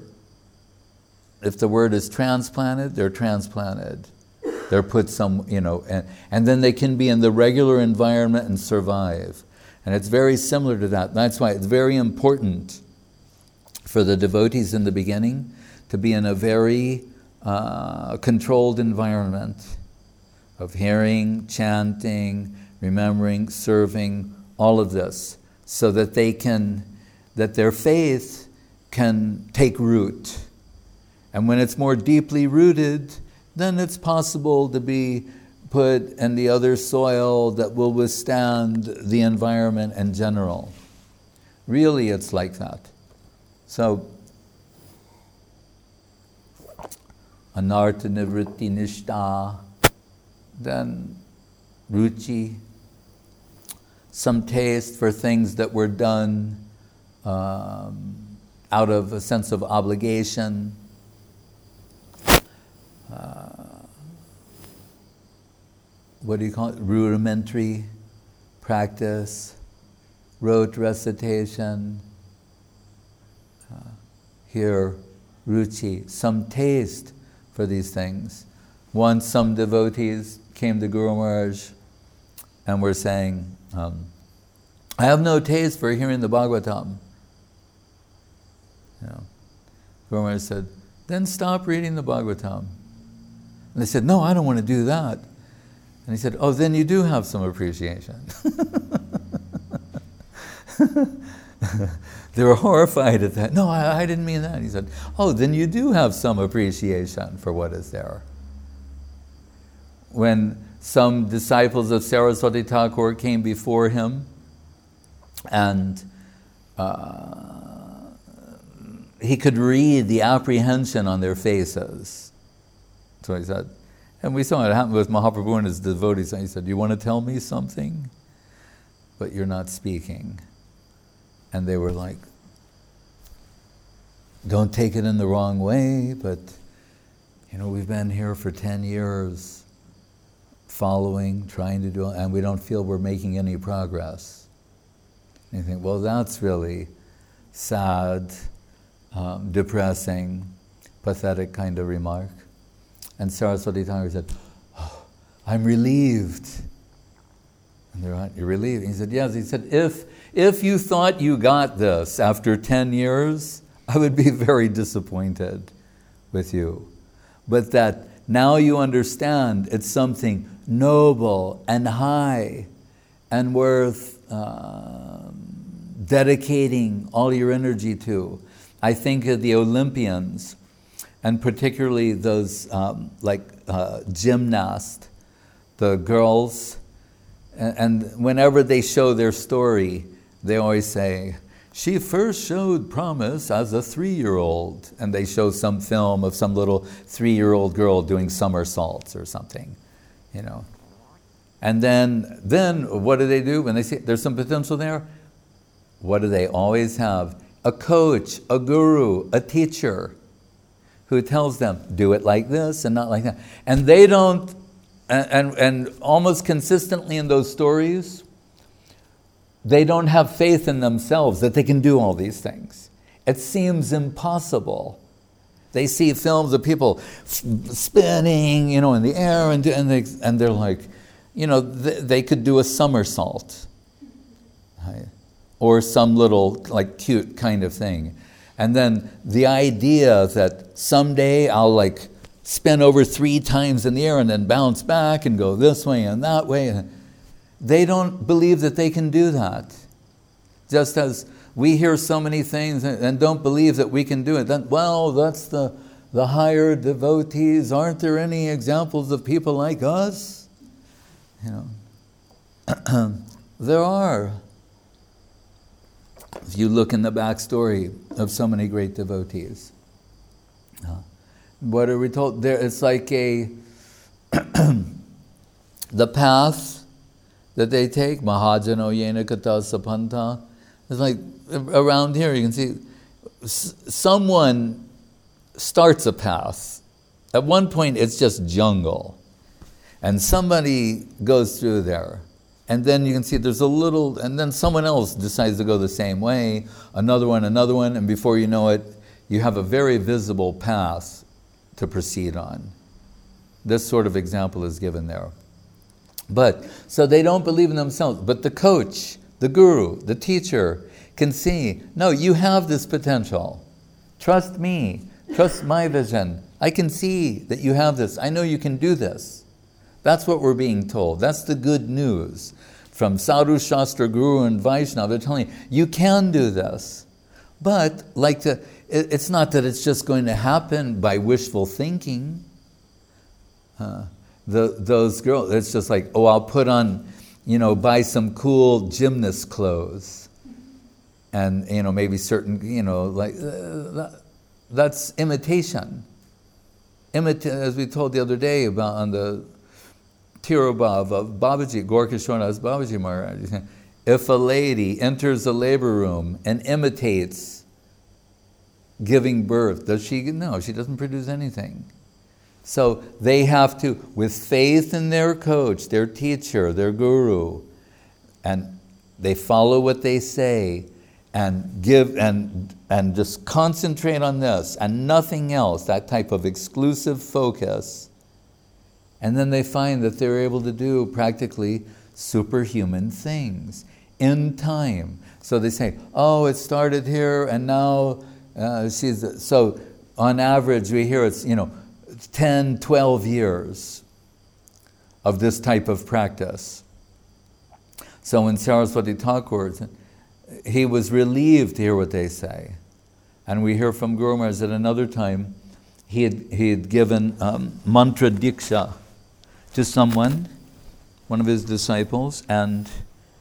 if the word is transplanted, they're transplanted. They're put some, you know, and, and then they can be in the regular environment and survive. And it's very similar to that. That's why it's very important for the devotees in the beginning to be in a very uh, controlled environment of hearing, chanting, remembering, serving, all of this, so that they can, that their faith can take root. And when it's more deeply rooted, then it's possible to be put in the other soil that will withstand the environment in general. Really, it's like that. So, anartha nivritti nishta, then ruchi, some taste for things that were done um, out of a sense of obligation. Uh, what do you call it? Rudimentary practice, rote recitation. Uh, here, ruchi, some taste for these things. Once some devotees came to Guru Maharaj and were saying, um, I have no taste for hearing the Bhagavatam. You know, Guru Maharaj said, then stop reading the Bhagavatam. And they said, no, I don't want to do that. And he said, oh, then you do have some appreciation. They were horrified at that. No, I, I didn't mean that. He said, oh, then you do have some appreciation for what is there. When some disciples of Saraswati Thakur came before him, and uh, he could read the apprehension on their faces. So he said, and we saw it happen with Mahaprabhu and his devotees. He said, you want to tell me something? But you're not speaking. And they were like, don't take it in the wrong way, but you know, we've been here for ten years, following, trying to do, and we don't feel we're making any progress. And you think, well, that's really sad, um, depressing, pathetic kind of remark. And Saraswati Thakur said, oh, I'm relieved. And they're like, you're relieved? And he said, yes. He said, if if you thought you got this after ten years, I would be very disappointed with you. But that now you understand it's something noble and high and worth uh, dedicating all your energy to. I think of the Olympians, and particularly those um, like uh, gymnasts, the girls, and, and whenever they show their story, they always say, she first showed promise as a three-year-old, and they show some film of some little three-year-old girl doing somersaults or something, you know. And then, then what do they do when they see there's some potential there? What do they always have? A coach, a guru, a teacher who tells them, do it like this and not like that. And they don't, and, and, and almost consistently in those stories, they don't have faith in themselves that they can do all these things. It seems impossible. They see films of people spinning, you know, in the air, and and, they, and they're like, you know, they, they could do a somersault, right? Or some little like cute kind of thing. And then the idea that someday I'll like spin over three times in the air and then bounce back and go this way and that way. They don't believe that they can do that. Just as we hear so many things and don't believe that we can do it. Then, well, that's the, the higher devotees. Aren't there any examples of people like us? You know, there are. If you look in the backstory of so many great devotees. Uh, what are we told? There, it's like a the path that they take, Mahajano Yena Kata Sapanta. It's like around here you can see s- someone starts a path. At one point it's just jungle. And somebody goes through there. And then you can see there's a little, and then someone else decides to go the same way, another one, another one, and before you know it, you have a very visible path to proceed on. This sort of example is given there. But, so they don't believe in themselves, but the coach, the guru, the teacher can see, no, you have this potential. Trust me, trust my vision. I can see that you have this. I know you can do this. That's what we're being told. That's the good news from Sadhu, Shastra, Guru, and Vaishnava. They're telling you, you can do this. But like the, it, it's not that it's just going to happen by wishful thinking. Uh, the, those girls, it's just like, oh, I'll put on, you know, buy some cool gymnast clothes. And, you know, maybe certain, you know, like, uh, that, that's imitation. Imita- as we told the other day about on the Tirobhav of Babaji, Gorkishwarna's Babaji Maharaj. If a lady enters a labor room and imitates giving birth, does she? No, she doesn't produce anything. So they have to, with faith in their coach, their teacher, their guru, and they follow what they say and give and and just concentrate on this and nothing else, that type of exclusive focus. And then they find that they're able to do practically superhuman things in time. So they say, oh, it started here and now uh, she's, so on average we hear it's, you know, ten, twelve years of this type of practice. So when Saraswati Thakur, he was relieved to hear what they say. And we hear from Guru Maharaj at another time, he had, he had given um, mantra diksha to someone, one of his disciples, and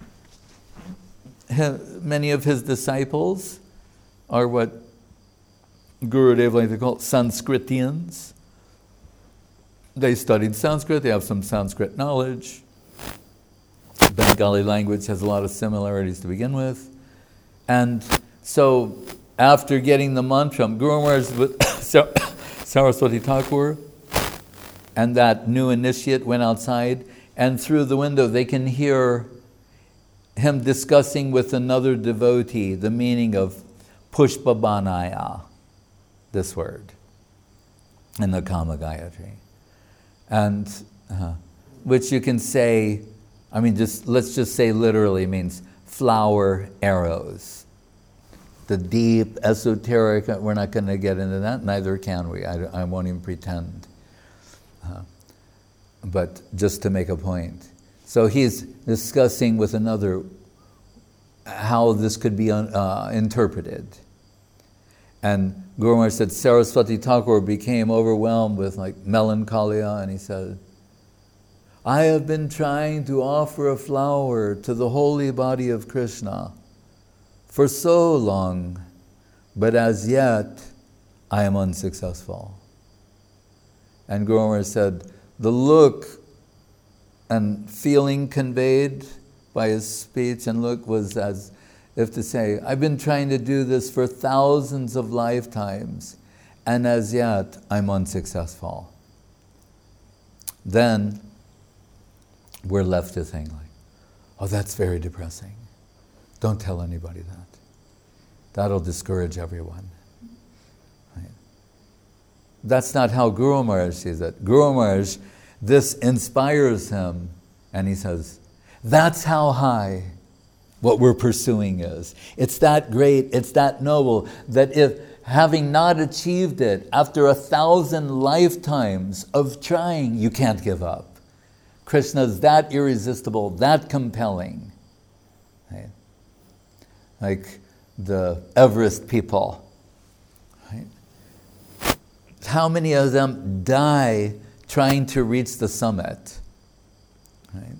he, many of his disciples are what Gurudev liked to call Sanskritians. They studied Sanskrit, they have some Sanskrit knowledge. Bengali language has a lot of similarities to begin with. And so after getting the mantra, Guru Maharaj with Saraswati Thakur and that new initiate went outside, and through the window they can hear him discussing with another devotee the meaning of Pushpabanaya, this word, in the Kama Gayatri. And uh, which you can say, I mean, just let's just say literally means flower arrows. The deep, esoteric, we're not going to get into that, neither can we. I, I won't even pretend. Uh, but just to make a point. So he's discussing with another how this could be uh, interpreted. And Guru Maharaj said Saraswati Thakur became overwhelmed with like melancholia, and he said, I have been trying to offer a flower to the holy body of Krishna for so long, but as yet I am unsuccessful. And Guru Maharaj said, the look and feeling conveyed by his speech and look was as if to say, I've been trying to do this for thousands of lifetimes, and as yet I'm unsuccessful. Then we're left to think like, oh, that's very depressing. Don't tell anybody that. That'll discourage everyone. Right? That's not how Guru Maharaj sees it. Guru Maharaj, this inspires him, and he says, that's how high what we're pursuing is. It's that great, it's that noble, that if having not achieved it after a thousand lifetimes of trying, you can't give up. Krishna's that irresistible, that compelling. Right? Like the Everest people. Right? How many of them die trying to reach the summit? Right?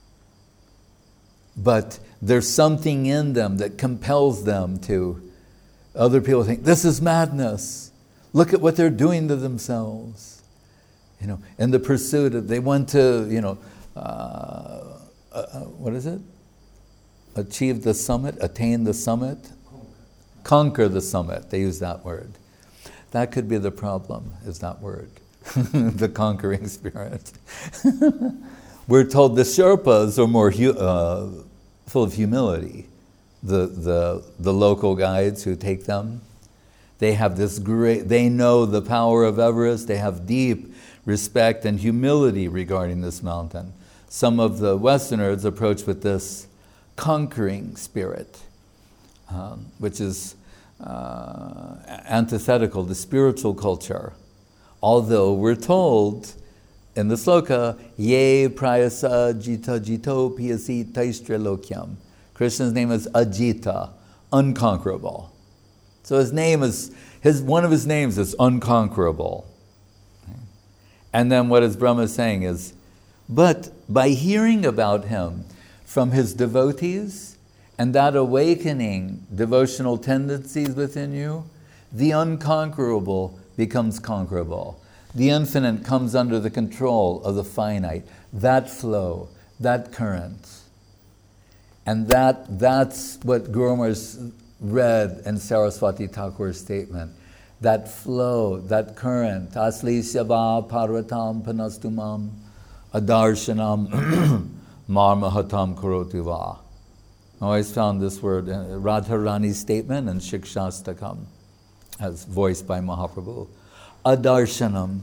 But there's something in them that compels them to, other people think, this is madness. Look at what they're doing to themselves. You know, in the pursuit of, they want to, you know, uh, uh, what is it? Achieve the summit, attain the summit, conquer the summit. They use that word. That could be the problem, is that word, the conquering spirit. We're told the Sherpas are more hu- uh, full of humility. The, the, the local guides who take them, they have this great, they know the power of Everest, they have deep respect and humility regarding this mountain. Some of the Westerners approach with this conquering spirit, um, which is uh, antithetical to spiritual culture. Although we're told in the sloka, ye prayasa jita jito piyasi taistralokyam. Krishna's name is Ajita, unconquerable. So his name is, his one of his names is unconquerable. And then what is Brahma saying is, but by hearing about him from his devotees and that awakening devotional tendencies within you, the unconquerable becomes conquerable. The infinite comes under the control of the finite. That flow, that current. And that that's what Guru Maharaj read in Saraswati Thakur's statement. That flow, that current. Asli Shava Parvatam Panastumam Adarshanam Marmahatam Karotiva. I always found this word in Radharani's statement and Shikshastakam, as voiced by Mahaprabhu. Adarshanam.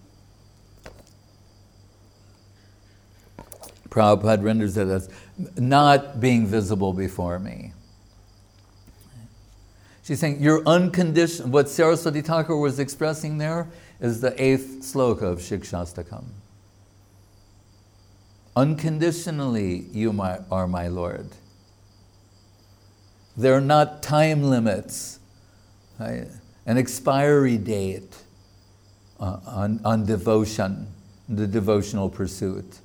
Prabhupada renders it as not being visible before me. She's saying you're unconditional. What Saraswati Thakur was expressing there is the eighth sloka of Shikshastakam. Unconditionally, you my, are my Lord. There are not time limits, right? An expiry date uh, on, on devotion, the devotional pursuit.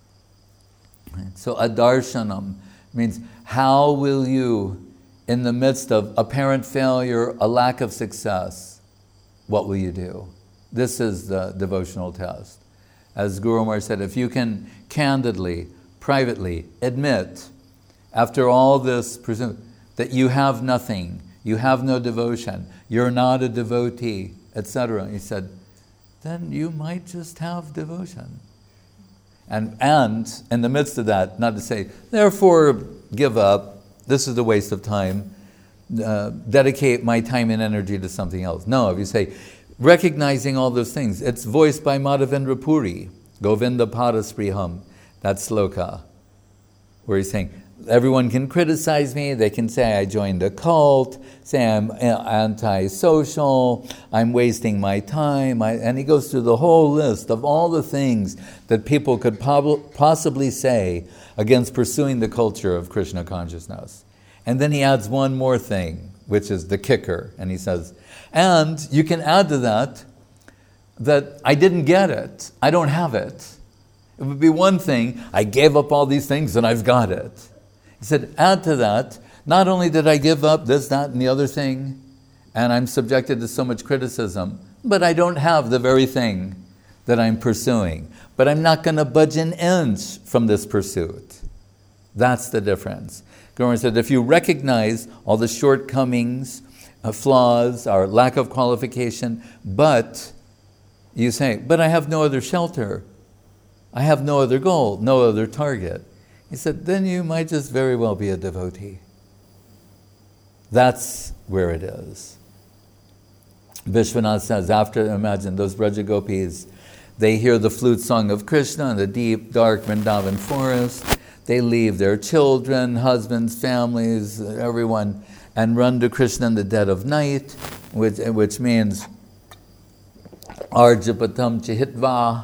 So adarshanam means how will you, in the midst of apparent failure, a lack of success, what will you do? This is the devotional test. As Guru Maharaj said, if you can candidly, privately admit, after all this, that you have nothing, you have no devotion, you're not a devotee, et cetera, he said, then you might just have devotion. And, and in the midst of that, not to say, therefore give up, this is a waste of time, uh, dedicate my time and energy to something else. No, if you say, recognizing all those things, it's voiced by Madhavendra Puri, Govinda Padaspriham, that sloka, where he's saying, everyone can criticize me, they can say I joined a cult, say I'm anti-social, I'm wasting my time, I, and he goes through the whole list of all the things that people could prob- possibly say against pursuing the culture of Krishna consciousness. And then he adds one more thing, which is the kicker, and he says, and you can add to that, that I didn't get it, I don't have it. It would be one thing, I gave up all these things and I've got it. He said, add to that, not only did I give up this, that, and the other thing, and I'm subjected to so much criticism, but I don't have the very thing that I'm pursuing. But I'm not going to budge an inch from this pursuit. That's the difference. Guru said, if you recognize all the shortcomings, uh, flaws, our lack of qualification, but you say, but I have no other shelter. I have no other goal, no other target. He said, then you might just very well be a devotee. That's where it is. Vishwanath says, after, imagine those Braja Gopis, they hear the flute song of Krishna in the deep, dark Vrindavan forest. They leave their children, husbands, families, everyone, and run to Krishna in the dead of night, which, which means Arjapatam Chihitva,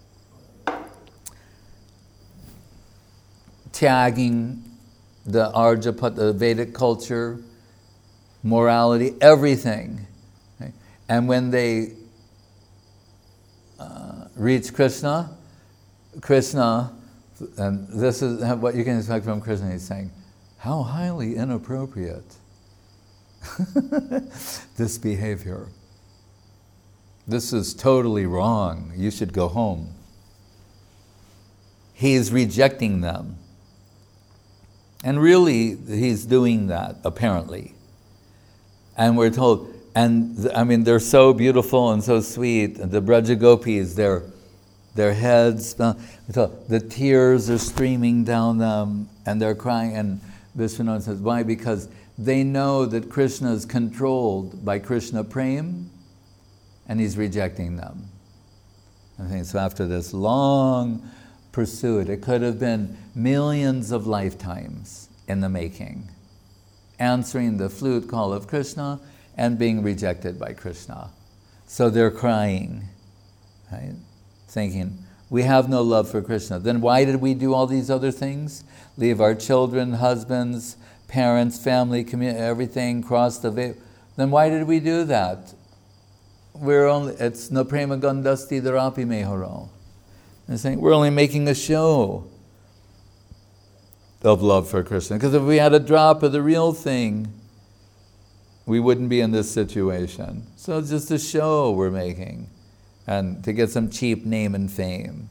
tagging the Arjapat, the Vedic culture, morality, everything. Okay? And when they uh, reach Krishna, Krishna, and this is what you can expect from Krishna, he's saying, how highly inappropriate this behavior. This is totally wrong. You should go home. He's rejecting them. And really, he's doing that, apparently. And we're told, and th- I mean, they're so beautiful and so sweet. The Braja Gopis, their, their heads, uh, the tears are streaming down them, and they're crying. And Vishwanath says, why? Because they know that Krishna is controlled by Krishna Prem, and he's rejecting them. I think so. After this long pursuit, it could have been millions of lifetimes in the making, answering the flute call of Krishna and being rejected by Krishna. So they're crying, right? Thinking, we have no love for Krishna. Then why did we do all these other things? Leave our children, husbands, parents, family, community, everything, cross the veil. Then why did we do that? We're only, it's no prema gandasti darapi meharo. They're saying we're only making a show of love for Krishna. Because if we had a drop of the real thing, we wouldn't be in this situation. So it's just a show we're making. and to get some cheap name and fame.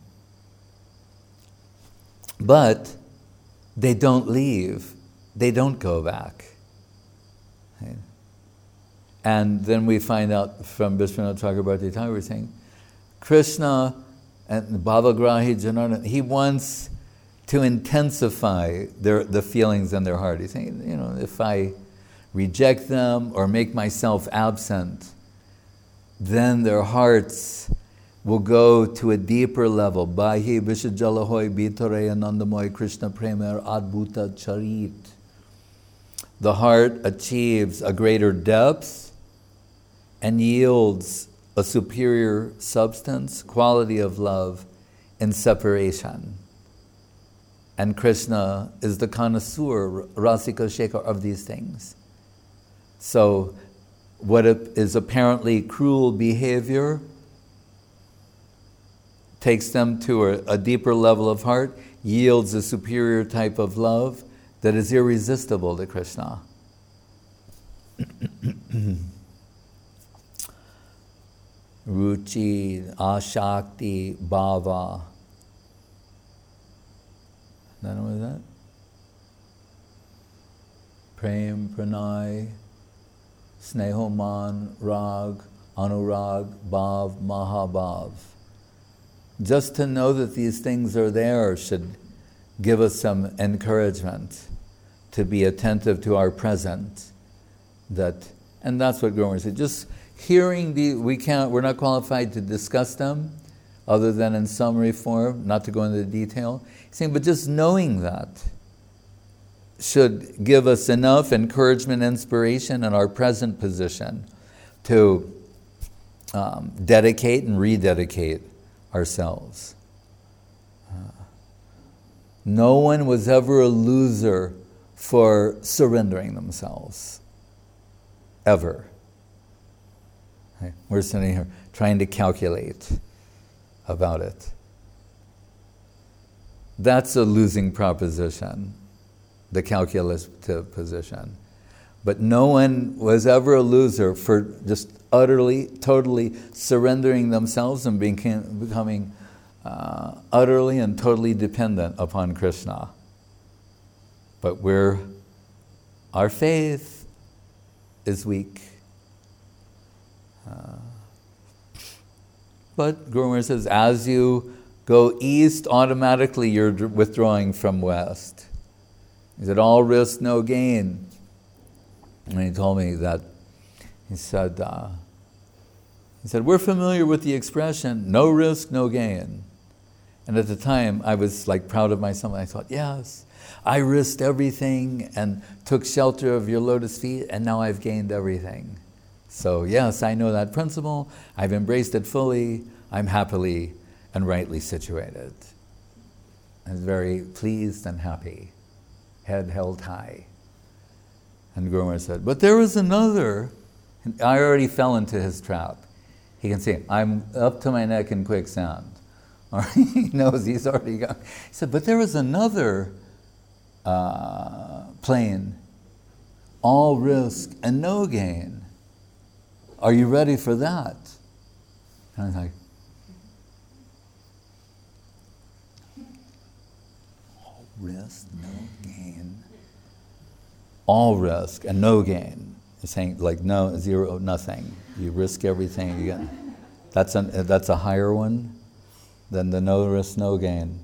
But they don't leave. They don't go back. Right? And then we find out from Vishwanath Chakrabarti Thakur saying, Krishna and Bhavagrahi Janardana, he wants to intensify their, the feelings in their heart. He's saying, you know, if I reject them or make myself absent, then their hearts will go to a deeper level. Bahi Vishajalahoy Bitare Anandamoy Krishna Premer Adbhuta Charit. The heart achieves a greater depth and yields a superior substance, quality of love in separation. And Krishna is the connoisseur, Rasika Shekhar, of these things. So what is apparently cruel behavior takes them to a, a deeper level of heart, yields a superior type of love that is irresistible to Krishna. Ruchi, Ashakti, Bhava. Then what is that? Prem, Pranay, Snehoman, Rag, Anurag, Bhav, Mahabhav. Just to know that these things are there should give us some encouragement to be attentive to our present. That, and that's what Guru said. Just hearing the, we can't, we're not qualified to discuss them, other than in summary form, not to go into detail. He's saying, but just knowing that should give us enough encouragement, inspiration in our present position to um, dedicate and rededicate ourselves. Uh, no one was ever a loser for surrendering themselves. Ever. Okay? We're sitting here trying to calculate about it. That's a losing proposition, the calculative position. But no one was ever a loser for just utterly, totally surrendering themselves and being, becoming uh, utterly and totally dependent upon Krishna. But we're, our faith is weak. Uh, but Guru Maharaj says, as you go east, automatically you're withdrawing from west. He said, all risk, no gain. And he told me that, he said, uh, he said, we're familiar with the expression, no risk, no gain. And at the time, I was like proud of myself, and I thought, yes, I risked everything and took shelter of your lotus feet, and now I've gained everything. So yes, I know that principle, I've embraced it fully, I'm happily and rightly situated. I was very pleased and happy, head held high. And Guru Maharaj said, but there was another, I already fell into his trap. He can see, I'm up to my neck in quicksand. Or he knows he's already gone. He said, but there was another uh, plane, all risk and no gain. Are you ready for that? And I was like, all risk, no gain. All risk and no gain. He's saying like no, zero, nothing. You risk everything. You get, that's, an, that's a higher one than the no risk, no gain.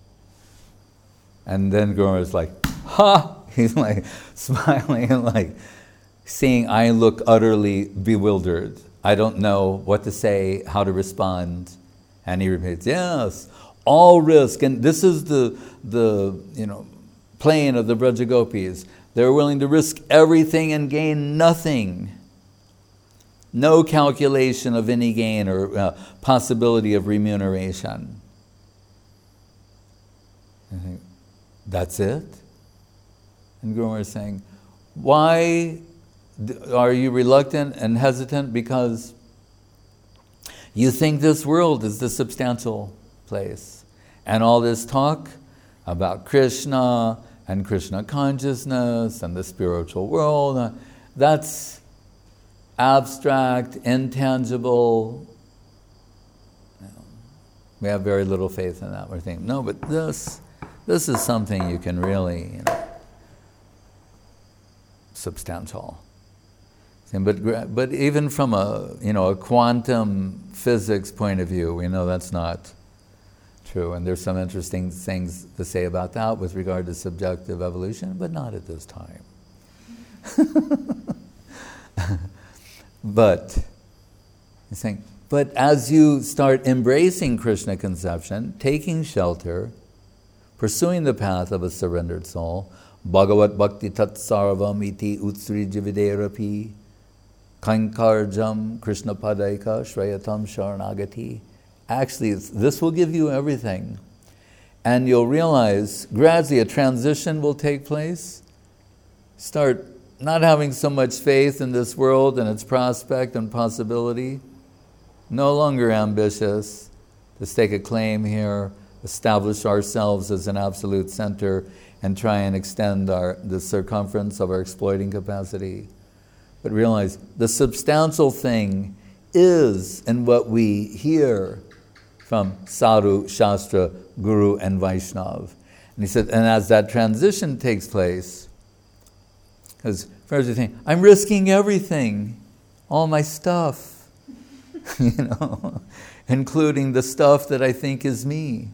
And then Guru is like, ha! He's like smiling and like seeing I look utterly bewildered. I don't know what to say, how to respond. And he repeats, yes, all risk. And this is the, the you know, plane of the Braja Gopis. They're willing to risk everything and gain nothing. No calculation of any gain or uh, possibility of remuneration. I think, that's it? And Guru is saying, why are you reluctant and hesitant? Because you think this world is the substantial place. And all this talk about Krishna and Krishna consciousness and the spiritual world, that's abstract, intangible, We have very little faith in that. We're thinking, no, but this, this is something you can really, you know, substantial. But but even from a you know a quantum physics point of view, we know that's not true. And there's some interesting things to say about that with regard to subjective evolution, but not at this time. But he's saying, but as you start embracing Krishna conception, taking shelter, pursuing the path of a surrendered soul, Bhagavat Bhakti Tat Sarvam Iti Utsri Jividerapi Kankarjam Krishna Padaika Shreyatam Sharanagati. Actually, this will give you everything. And you'll realize gradually a transition will take place. Start not having so much faith in this world and its prospect and possibility. No longer ambitious to stake a claim here, establish ourselves as an absolute center, and try and extend our, the circumference of our exploiting capacity. But realize the substantial thing is in what we hear from Sadhu, Shastra, Guru, and Vaishnav. And he said, and as that transition takes place, because first you think, I'm risking everything, all my stuff, you know, including the stuff that I think is me.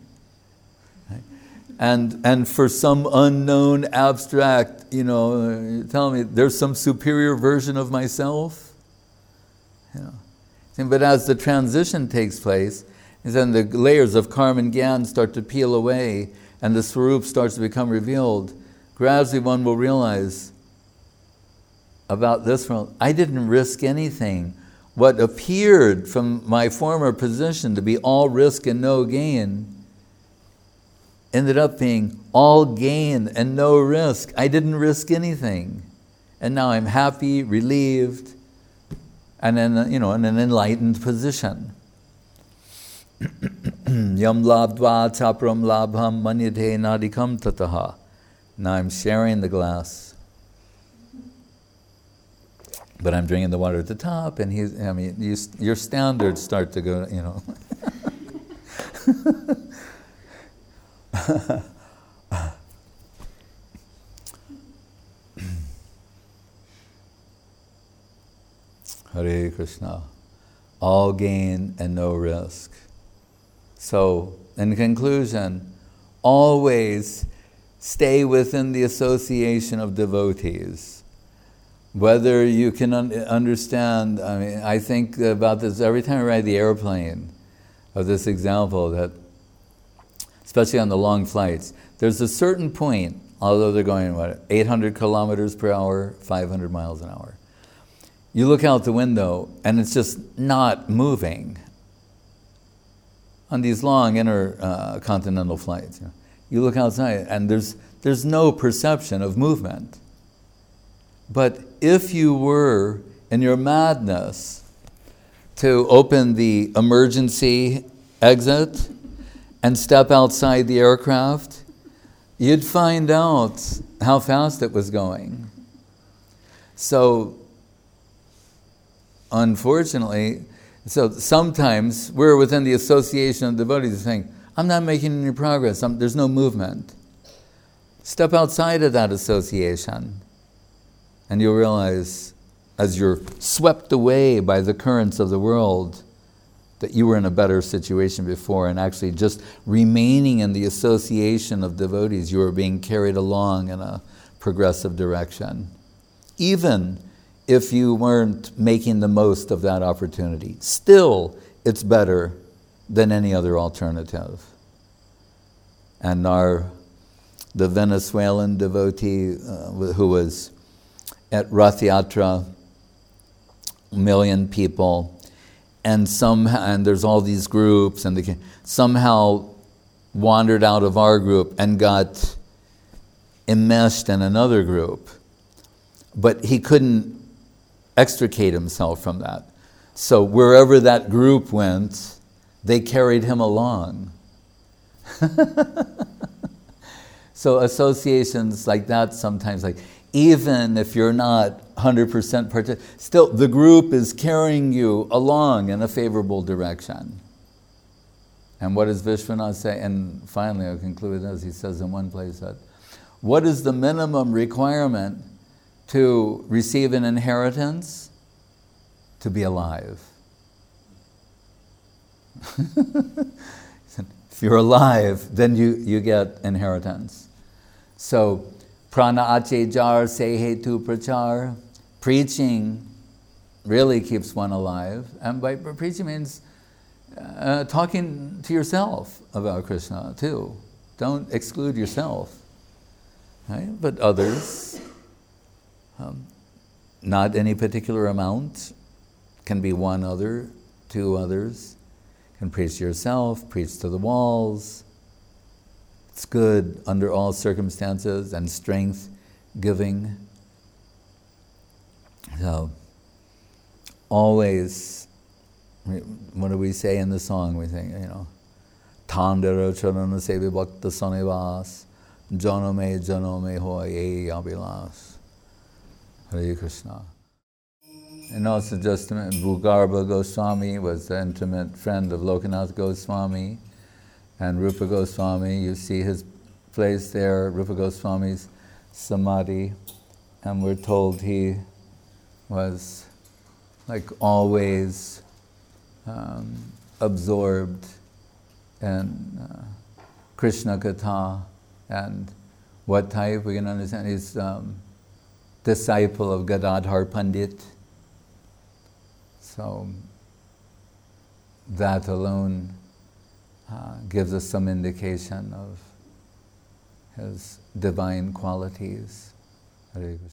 And and for some unknown abstract, you know, you're telling me there's some superior version of myself. You know. But as the transition takes place, then the layers of karma and gyan start to peel away and the swarup starts to become revealed. Gradually one will realize about this world, I didn't risk anything. What appeared from my former position to be all risk and no gain ended up being all gain and no risk. I didn't risk anything. And now I'm happy, relieved, and in, you know, in an enlightened position. Yam labdva chapram labham manyate nadikam tataha. Now I'm sharing the glass. But I'm drinking the water at the top, and he's, I mean, you, your standards start to go, you know. Hare Krishna. All gain and no risk. So, in conclusion, always stay within the association of devotees. Whether you can un- understand, I mean, I think about this every time I ride the airplane, of this example that, especially on the long flights, there's a certain point, although they're going, what, eight hundred kilometers per hour, five hundred miles an hour. You look out the window and it's just not moving. On these long intercontinental uh, flights, you know, you look outside and there's there's no perception of movement. But if you were, in your madness, to open the emergency exit and step outside the aircraft, you'd find out how fast it was going. So, unfortunately, so sometimes we're within the association of devotees saying, I'm not making any progress, I'm, there's no movement. Step outside of that association and you'll realize, as you're swept away by the currents of the world, that you were in a better situation before, and actually just remaining in the association of devotees, you were being carried along in a progressive direction. Even if you weren't making the most of that opportunity, still it's better than any other alternative. And our, the Venezuelan devotee uh, who was at Rath Yatra, a million people, and somehow, and there's all these groups, and they somehow wandered out of our group and got enmeshed in another group. But he couldn't extricate himself from that. So wherever that group went, they carried him along. So associations like that sometimes, like even if you're not one hundred percent partic- still the group is carrying you along in a favorable direction. And what does Vishwanath say? And finally, I'll conclude as he says in one place that, what is the minimum requirement to receive an inheritance? To be alive. If you're alive, then you, you get inheritance. So, prana ache jar sehe tu prachar, preaching really keeps one alive. And by preaching means uh, talking to yourself about Krishna too. Don't exclude yourself. Right? But others, um, not any particular amount, can be one other, two others. You can preach to yourself, preach to the walls. It's good under all circumstances and strength giving. So, always, what do we say in the song? We think, you know, Tandara charana sevi bhakta sanivas, janame janame hoye abhilas. Hare Krishna. And also just Bhugarbha Goswami was the intimate friend of Lokanath Goswami, and Rupa Goswami, you see his place there, Rupa Goswami's samadhi, and we're told he was like always um, absorbed in uh, Krishna Katha, and what type, we can understand, he's um, disciple of Gadadhar Pandit. So that alone uh, gives us some indication of his divine qualities. Hare Krishna.